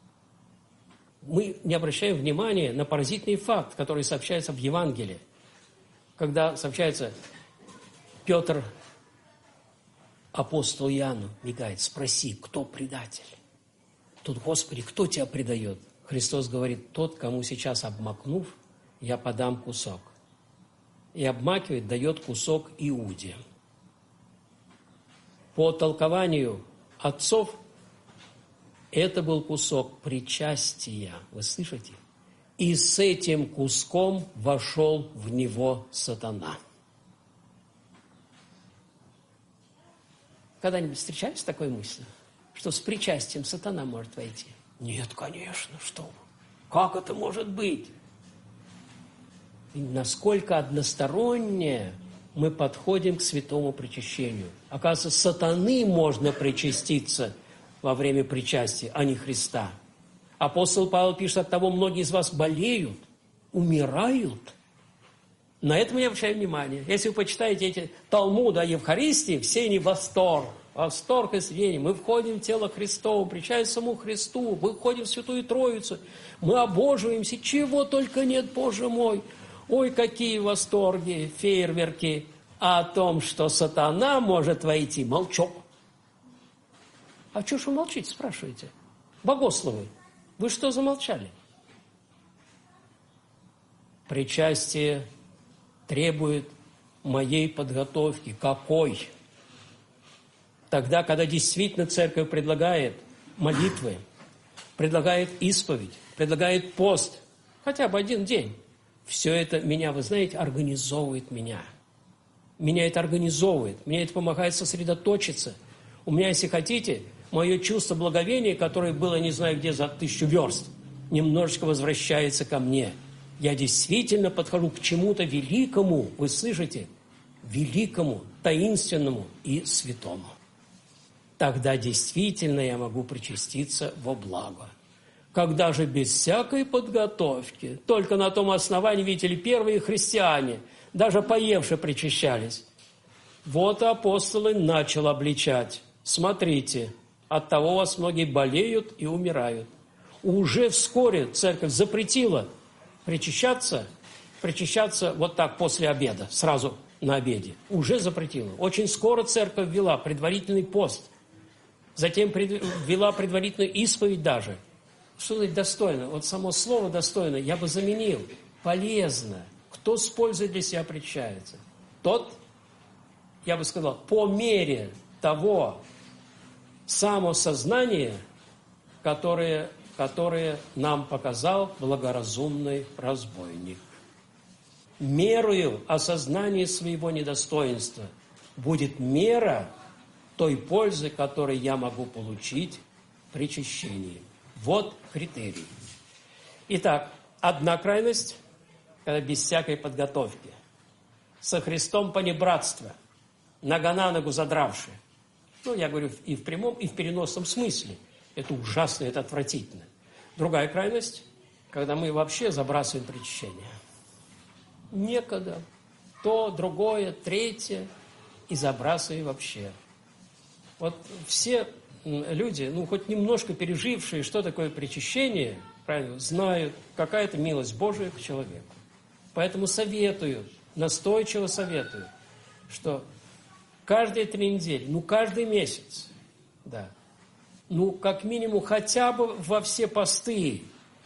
Мы не обращаем внимания на поразительный факт, который сообщается в Евангелии. Когда сообщается, Петр, апостол Иоанну, мигает: спроси, кто предатель? Тут, Господи, кто тебя предает? Христос говорит: тот, кому сейчас обмакнув, я подам кусок. И обмакивает, дает кусок Иуде. По толкованию отцов, это был кусок причастия. Вы слышите? И с этим куском вошел в него сатана. Когда-нибудь встречались с такой мыслью, что с причастием сатана может войти? Нет, конечно, что вы. Как это может быть? И насколько односторонне мы подходим к святому причащению. Оказывается, сатаны можно причаститься во время причастия, а не Христа. Апостол Павел пишет: от того многие из вас болеют, умирают. На это мы не обращаем внимания. Если вы почитаете эти Талмуды о Евхаристии, все они восторг и сведения. Мы входим в тело Христово, причастие самому Христу, мы входим в Святую Троицу, мы обоживаемся, чего только нет, Боже мой. Ой, какие восторги, фейерверки. А о том, что сатана может войти, молчок. А что ж вы молчите, спрашиваете? Богословы, вы что замолчали? Причастие требует моей подготовки. Какой? Тогда, когда действительно церковь предлагает молитвы, предлагает исповедь, предлагает пост, хотя бы 1 день, все это меня, вы знаете, организовывает меня. Меня это организовывает, мне это помогает сосредоточиться. У меня, если хотите, мое чувство благовения, которое было не знаю где за 1000 верст, немножечко возвращается ко мне. Я действительно подхожу к чему-то великому, вы слышите? Великому, таинственному и святому. тогда действительно я могу причаститься во благо. Когда же без всякой подготовки, только на том основании, видите ли, первые христиане, даже поевшие, причащались. Вот апостолы начал обличать. Смотрите, от того вас многие болеют и умирают. Уже вскоре церковь запретила причащаться вот так после обеда, сразу на обеде. Уже запретила. Очень скоро церковь ввела предварительный пост. Затем ввела предварительную исповедь даже. Что значит достойно? Вот само слово достойно я бы заменил. Полезно. Кто с пользой для себя причащается? Тот, я бы сказал, по мере того самосознания, которое нам показал благоразумный разбойник. Мерою осознания своего недостоинства будет мера той пользы, которую я могу получить причащением. Вот критерий. Итак, одна крайность, когда без всякой подготовки. Со Христом понебратство, нога на ногу задравши. Ну, я говорю и в прямом, и в переносном смысле. Это ужасно, это отвратительно. Другая крайность, когда мы вообще забрасываем причащение. Некогда. То, другое, третье, и забрасываем вообще. Вот все люди, хоть немножко пережившие, что такое причащение, правильно, знают, какая это милость Божия к человеку. Поэтому советую, настойчиво советую, что каждые 3 недели, каждый месяц, да, как минимум хотя бы во все посты,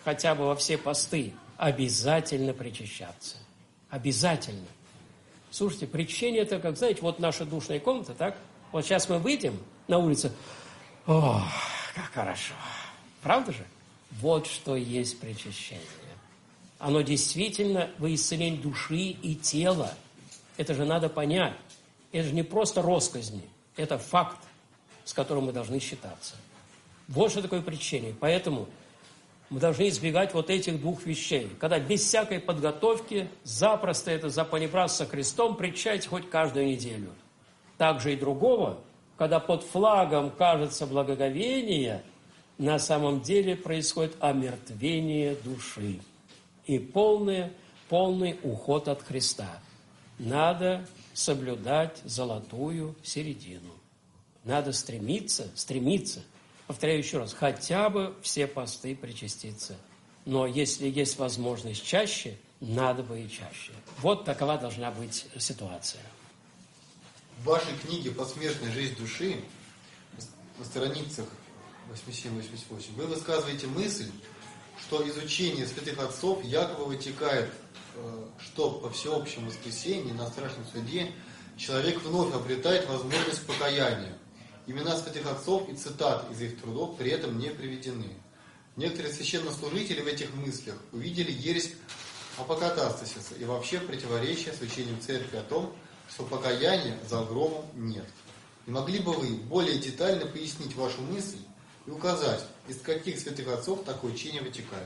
обязательно причащаться. Обязательно. Слушайте, причащение это, как, знаете, вот наша душная комната, так? Вот сейчас мы выйдем на улицу, ох, как хорошо. Правда же? Вот что есть причащение. Оно действительно во исцеление души и тела. Это же надо понять. Это же не просто россказни. Это факт, с которым мы должны считаться. Вот что такое причащение. Поэтому мы должны избегать вот этих 2 вещей. Когда без всякой подготовки запросто это за понебратство со Христом причащать хоть каждую неделю. Также и другого, когда под флагом кажется благоговение, на самом деле происходит омертвение души и полный уход от Христа. Надо соблюдать золотую середину. Надо стремиться, повторяю еще раз, хотя бы все посты причаститься. Но если есть возможность чаще, надо бы и чаще. Вот такова должна быть ситуация. В вашей книге «Посмертная жизнь души» на страницах 87-88 вы высказываете мысль, что изучение святых отцов якобы вытекает, что по всеобщему воскресенье на страшном суде человек вновь обретает возможность покаяния. Имена святых отцов и цитат из их трудов при этом не приведены. Некоторые священнослужители в этих мыслях увидели ересь апокатастасиса и вообще противоречие с учением церкви о том, что покаяния за громом нет. Не могли бы вы более детально пояснить вашу мысль и указать, из каких святых отцов такое учение вытекает?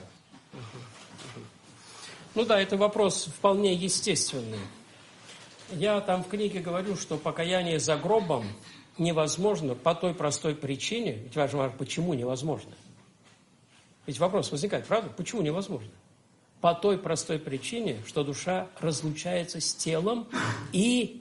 Это вопрос вполне естественный. Я там в книге говорю, что покаяние за гробом невозможно по той простой причине, ведь важно, почему невозможно. Ведь вопрос возникает, правда? Почему невозможно? По той простой причине, что душа разлучается с телом и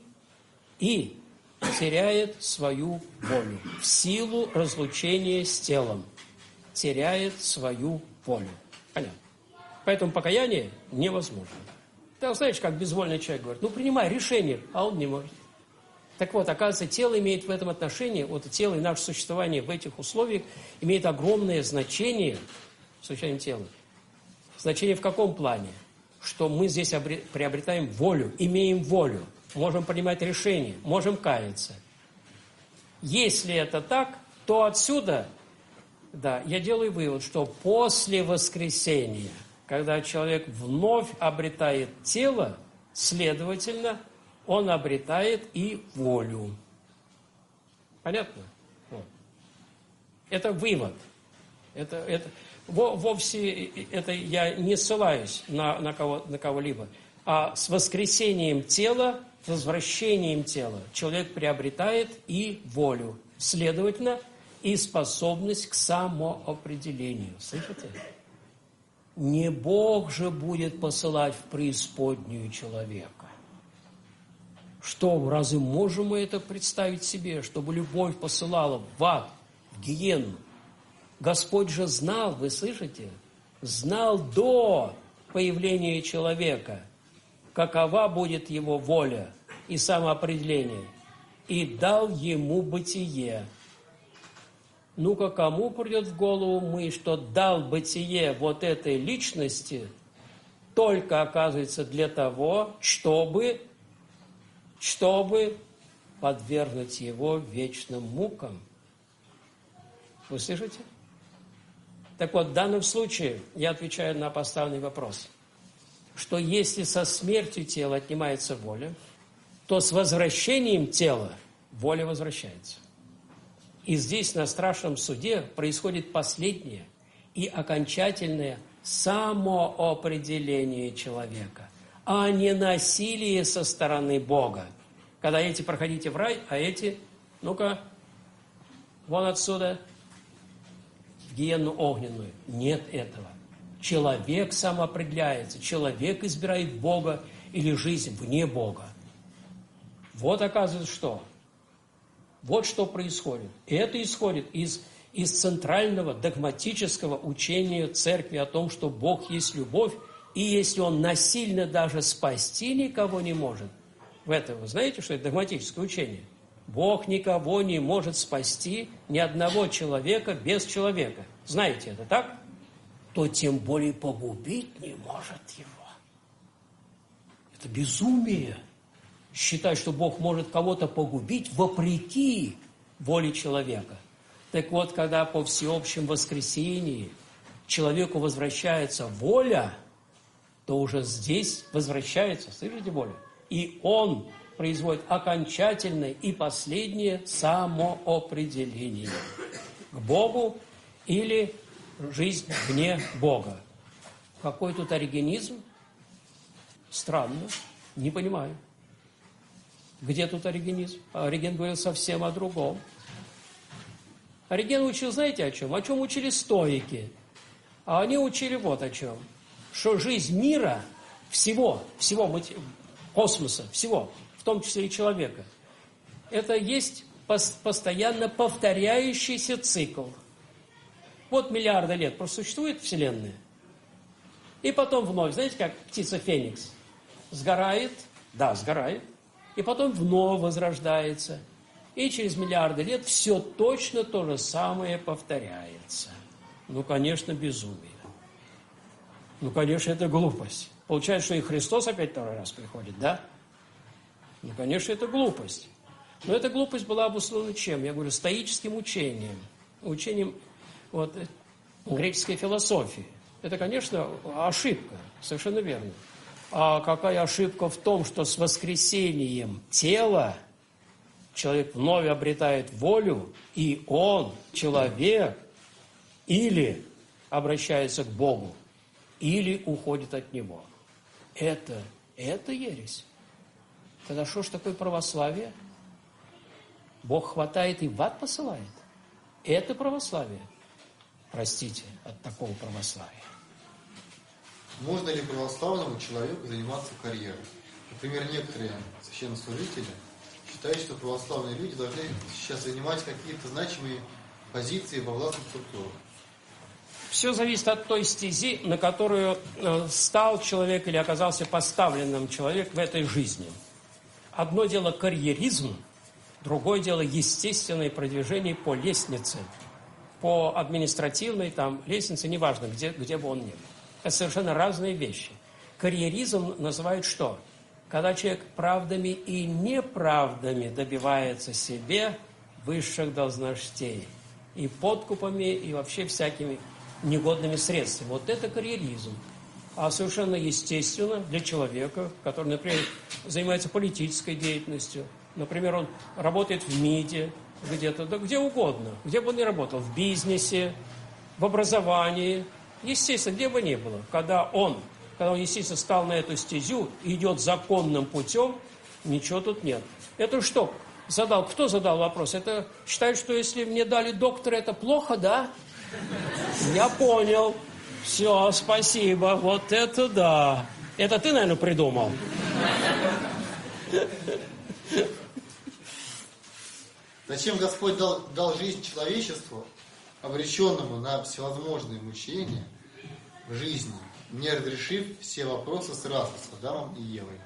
теряет свою волю. В силу разлучения с телом теряет свою волю. Понятно? Поэтому покаяние невозможно. Ты знаешь, как безвольный человек говорит, принимай решение, а он не может. Так вот, оказывается, тело имеет в этом отношении, тело и наше существование в этих условиях имеет огромное значение, случайно тела. Значение в каком плане? Что мы здесь приобретаем волю, имеем волю, можем принимать решения, можем каяться. Если это так, то отсюда, я делаю вывод, что после воскресения, когда человек вновь обретает тело, следовательно, он обретает и волю. Понятно? Это вывод. Вовсе я не ссылаюсь на кого-либо. А с воскресением тела, с возвращением тела человек приобретает и волю. Следовательно, и способность к самоопределению. Слышите? Не Бог же будет посылать в преисподнюю человека. Что, разве можем мы это представить себе, чтобы любовь посылала в ад, в гиенну? Господь же знал, вы слышите, знал до появления человека, какова будет его воля и самоопределение, и дал ему бытие. Ну-ка, кому придет в голову мысль, что дал бытие вот этой личности только, оказывается, для того, чтобы подвергнуть его вечным мукам? Вы слышите? Так вот, в данном случае я отвечаю на поставленный вопрос, что если со смертью тела отнимается воля, то с возвращением тела воля возвращается. И здесь на страшном суде происходит последнее и окончательное самоопределение человека, а не насилие со стороны Бога. Когда эти проходите в рай, а эти, ну-ка, вон отсюда, в гиенну огненную. Нет этого. Человек самоопределяется, человек избирает Бога или жизнь вне Бога. Вот оказывается что. Вот что происходит. И это исходит из центрального догматического учения Церкви о том, что Бог есть любовь, и если Он насильно даже спасти никого не может, в этом вы знаете, что это догматическое учение? Бог никого не может спасти, ни одного человека без человека. Знаете это, так? То тем более погубить не может его. Это безумие. Считать, что Бог может кого-то погубить вопреки воле человека. Так вот, когда по всеобщем воскресении человеку возвращается воля, то уже здесь возвращается, слышите, воля? И он производит окончательное и последнее самоопределение к Богу или жизнь вне Бога. Какой тут оригенизм? Странно, не понимаю. Где тут оригенизм? Ориген говорил совсем о другом. Ориген учил, знаете, о чем? О чем учили стоики? А они учили вот о чем. Что жизнь мира, всего космоса, всего, в том числе и человека, это есть постоянно повторяющийся цикл. Вот миллиарды лет просуществует Вселенная, и потом вновь, знаете, как птица Феникс, сгорает, и потом вновь возрождается. И через миллиарды лет все точно то же самое повторяется. Ну, конечно, безумие. Ну, конечно, это глупость. Получается, что и Христос опять второй раз приходит, да? Ну, конечно, это глупость. Но эта глупость была обусловлена чем? Я говорю, стоическим учением. Учением греческой философии. Это, конечно, ошибка, совершенно верно. А какая ошибка в том, что с воскресением тела человек вновь обретает волю, и он, человек, или обращается к Богу, или уходит от Него. Это ересь. Тогда что ж такое православие? Бог хватает и в ад посылает. Это православие. Простите, от такого православия. Можно ли православному человеку заниматься карьерой? Например, некоторые священнослужители считают, что православные люди должны сейчас занимать какие-то значимые позиции во властных структурах. Все зависит от той стези, на которую стал человек или оказался поставленным человек в этой жизни. Одно дело карьеризм, другое дело естественное продвижение по лестнице, по административной лестнице, неважно, где бы он ни был. Это совершенно разные вещи. Карьеризм называют что? Когда человек правдами и неправдами добивается себе высших должностей. И подкупами, и вообще всякими негодными средствами. Вот это карьеризм. А совершенно естественно для человека, который, например, занимается политической деятельностью, например, он работает в МИДе, где-то, да где угодно, где бы он ни работал, в бизнесе, в образовании, естественно, где бы ни было, когда он, естественно, стал на эту стезю и идет законным путем, ничего тут нет. Это что? Задал. Кто задал вопрос? Это считают, что если мне дали доктора, это плохо, да? Я понял. Все, спасибо. Вот это да. Это ты, наверное, придумал. Зачем Господь дал жизнь человечеству, обреченному на всевозможные мучения в жизни, не разрешив все вопросы сразу с Адамом и Евой?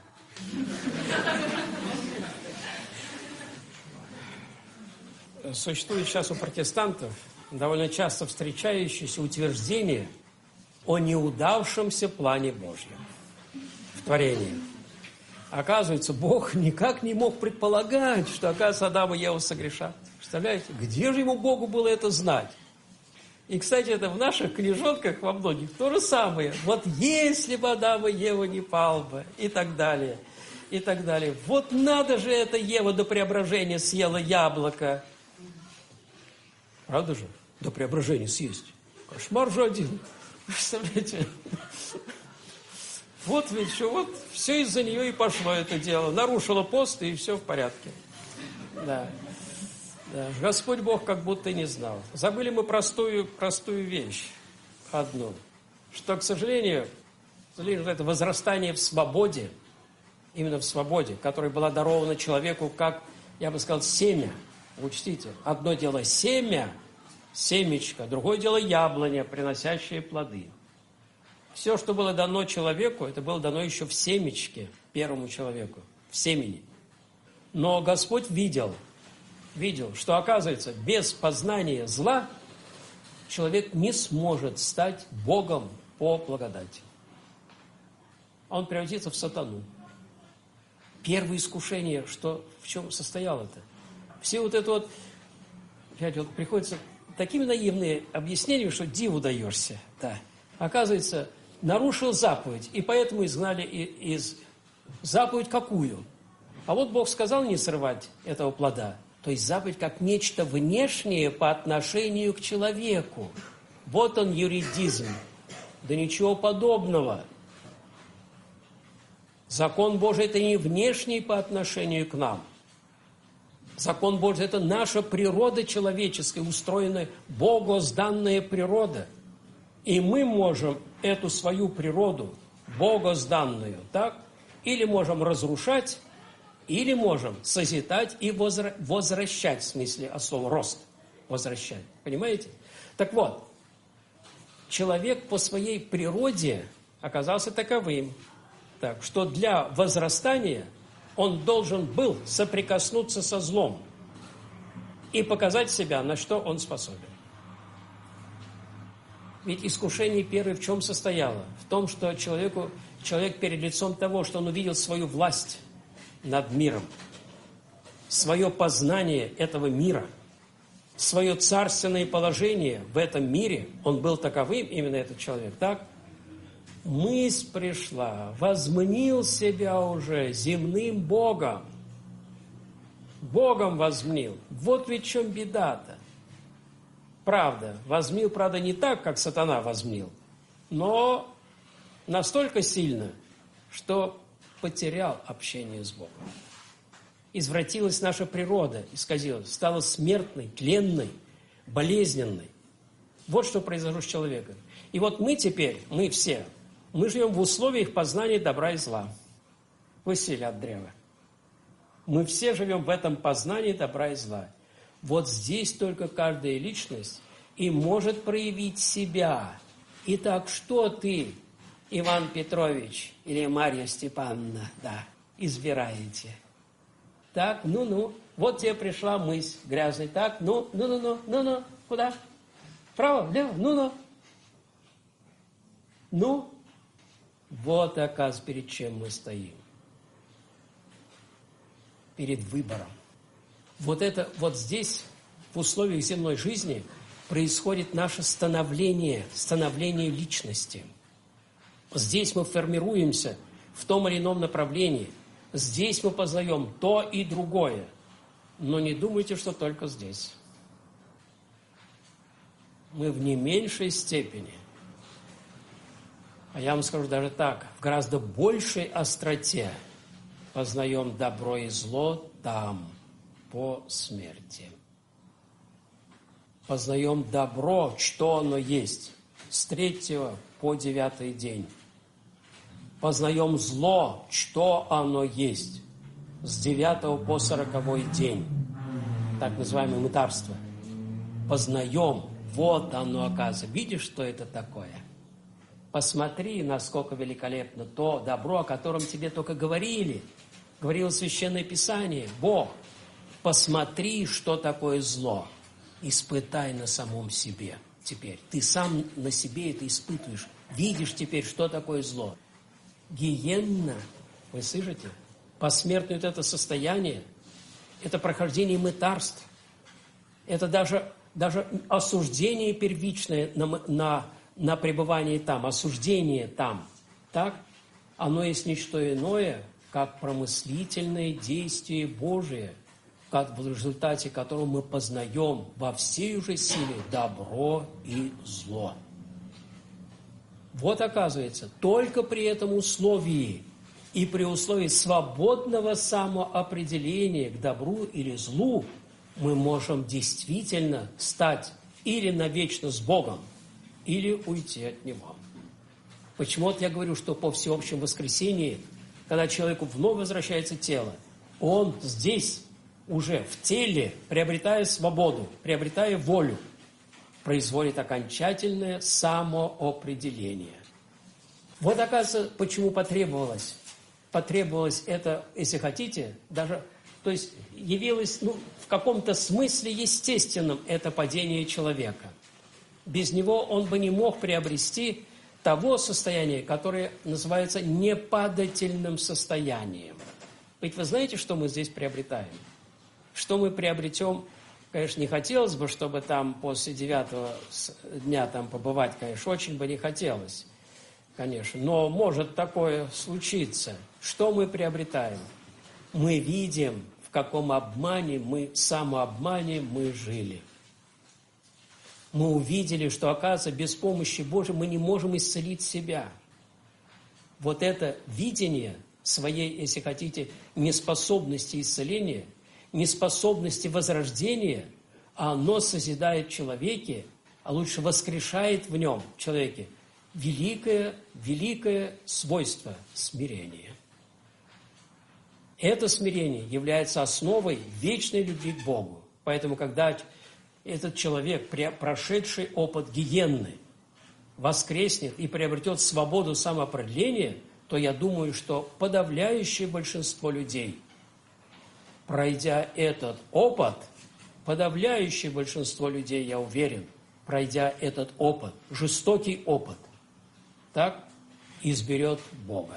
Существует сейчас у протестантов довольно часто встречающееся утверждение о неудавшемся плане Божьем в творении. Оказывается, Бог никак не мог предполагать, что, оказывается, Адам и Ева согрешат. Представляете? Где же ему, Богу, было это знать? И, кстати, это в наших книжонках во многих то же самое. Вот если бы Адам и Ева не пал бы, и так далее, и так далее. Вот надо же это, Ева до преображения съела яблоко. Правда же? До преображения съесть. Кошмар же один. Представляете? Вот ведь что, вот все из-за нее и пошло это дело. Нарушила пост, и все в порядке. Да. Да. Господь Бог как будто не знал. Забыли мы простую вещь одну. Что, к сожалению, это возрастание в свободе, именно в свободе, которая была дарована человеку как, я бы сказал, семя. Учтите, одно дело семя, семечко, другое дело яблоня, приносящее плоды. Все, что было дано человеку, это было дано еще в семечке, первому человеку, в семени. Но Господь видел, что, оказывается, без познания зла человек не сможет стать Богом по благодати. Он превратится в сатану. Первое искушение, в чем состояло-то? Все вот это вот, приходится такими наивные объяснения, что диву даешься. Да. Оказывается, нарушил заповедь, и поэтому изгнали из заповедь какую? А вот Бог сказал не срывать этого плода. То есть заповедь как нечто внешнее по отношению к человеку. Вот он юридизм. Да ничего подобного. Закон Божий – это не внешний по отношению к нам. Закон Божий – это наша природа человеческая, устроенная, богозданная природа. И мы можем эту свою природу, богозданную, так, или можем разрушать, или можем созидать и возвращать, в смысле от слова рост, возвращать. Понимаете? Так вот, человек по своей природе оказался таковым, так, что для возрастания он должен был соприкоснуться со злом и показать себя, на что он способен. Ведь искушение первое в чем состояло? В том, что человек перед лицом того, что он увидел свою власть над миром, свое познание этого мира, свое царственное положение в этом мире, он был таковым, именно этот человек, так? Мысль пришла, возмнил себя уже земным Богом. Богом возмнил. Вот ведь в чем беда-то. Правда, возмнил, правда, не так, как сатана возмнил, но настолько сильно, что потерял общение с Богом. Извратилась наша природа, исказилась, стала смертной, тленной, болезненной. Вот что произошло с человеком. И вот мы теперь, мы все, мы живем в условиях познания добра и зла. Вы сели от древа. Мы все живем в этом познании добра и зла. Вот здесь только каждая личность и может проявить себя. Итак, что ты, Иван Петрович или Марья Степановна, да, избираете? Так, ну-ну, вот тебе пришла мысль грязная. Так, ну, куда? Вправо, влево, ну-ну. Ну, вот, оказывается, перед чем мы стоим. Перед выбором. Вот здесь, в условиях земной жизни, происходит наше становление личности. Здесь мы формируемся в том или ином направлении. Здесь мы познаем то и другое. Но не думайте, что только здесь. Мы в не меньшей степени, а я вам скажу даже так, в гораздо большей остроте познаем добро и зло там. по смерти. Познаем добро, что оно есть, с 3 по 9 день. Познаем зло, что оно есть, с 9 по 40 день. Так называемое мытарство. Познаем, вот оно оказывается. Видишь, что это такое? Посмотри, насколько великолепно то добро, о котором тебе только говорило Священное Писание, Бог. Посмотри, что такое зло. Испытай на самом себе теперь. Ты сам на себе это испытываешь. Видишь теперь, что такое зло. Гиенна, вы слышите? Посмертное вот это состояние, это прохождение мытарств. Это даже осуждение первичное на пребывание там, осуждение там. Так? Оно есть не что иное, как промыслительное действие Божие, как в результате которого мы познаем во всей уже силе добро и зло. Вот оказывается, только при этом условии и при условии свободного самоопределения к добру или злу мы можем действительно стать или навечно с Богом, или уйти от Него. Почему-то я говорю, что по всеобщему воскресении, когда человеку вновь возвращается тело, он здесь уже в теле, приобретая свободу, приобретая волю, производит окончательное самоопределение. Вот, оказывается, почему потребовалось это, если хотите, даже, то есть явилось, в каком-то смысле естественным это падение человека. Без него он бы не мог приобрести того состояния, которое называется непадательным состоянием. Ведь вы знаете, что мы здесь приобретаем? Что мы приобретем, конечно, не хотелось бы, чтобы там после 9-го дня там побывать, конечно, очень бы не хотелось, конечно, но может такое случиться. Что мы приобретаем? Мы видим, в каком самообмане мы жили. Мы увидели, что, оказывается, без помощи Божией мы не можем исцелить себя. Вот это видение своей, если хотите, неспособности исцеления, неспособности возрождения, оно созидает в человеке, а лучше воскрешает в нем, в человеке, великое свойство смирения. Это смирение является основой вечной любви к Богу. Поэтому, когда этот человек, прошедший опыт гиенны, воскреснет и приобретет свободу самоопределения, то я думаю, что подавляющее большинство людей, пройдя этот опыт, подавляющее большинство людей, я уверен, пройдя этот опыт, жестокий опыт, так, изберет Бога.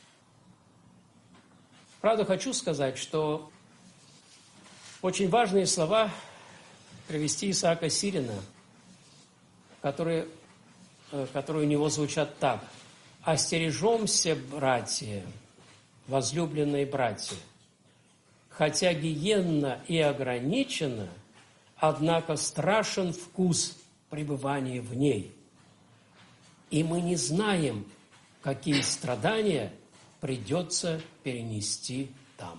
Правда, хочу сказать, что очень важные слова привести Исаака Сирина, которые у него звучат так. «Остережемся, братья, возлюбленные братья, хотя гиенна и ограничена, однако страшен вкус пребывания в ней, и мы не знаем, какие страдания придется перенести там».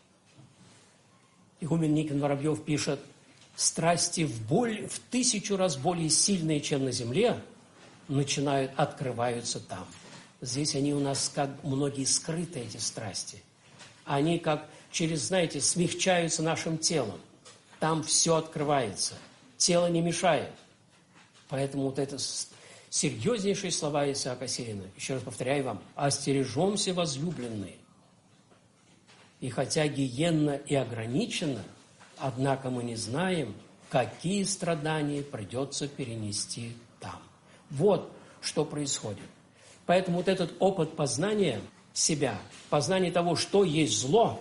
Игумен Никон Воробьев пишет: страсти в 1000 раз более сильные, чем на земле, открываются там. Здесь они у нас, как многие скрыты, эти страсти. Они как смягчаются нашим телом. Там все открывается. Тело не мешает. Поэтому вот это серьезнейшие слова Исаака Сирина. Еще раз повторяю вам: остережемся, возлюбленные. И хотя гиенна и ограничена, однако мы не знаем, какие страдания придется перенести там. Вот что происходит. Поэтому вот этот опыт познания себя, познание того, что есть зло,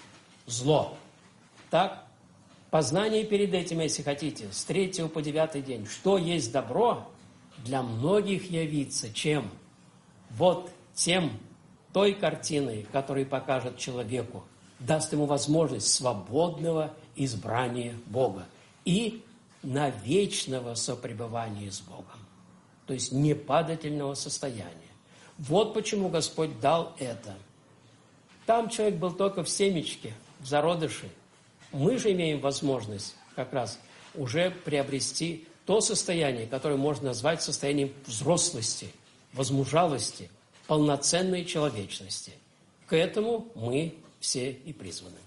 так, познание перед этим, если хотите, с 3 по 9 день, что есть добро, для многих явится чем? Вот той картиной, которая покажет человеку, даст ему возможность свободного избрания Бога и навечного сопребывания с Богом, то есть непадательного состояния. Вот почему Господь дал это. Там человек был только в семечке, в зародыше. мы же имеем возможность как раз уже приобрести то состояние, которое можно назвать состоянием взрослости, возмужалости, полноценной человечности. К этому мы все и призваны.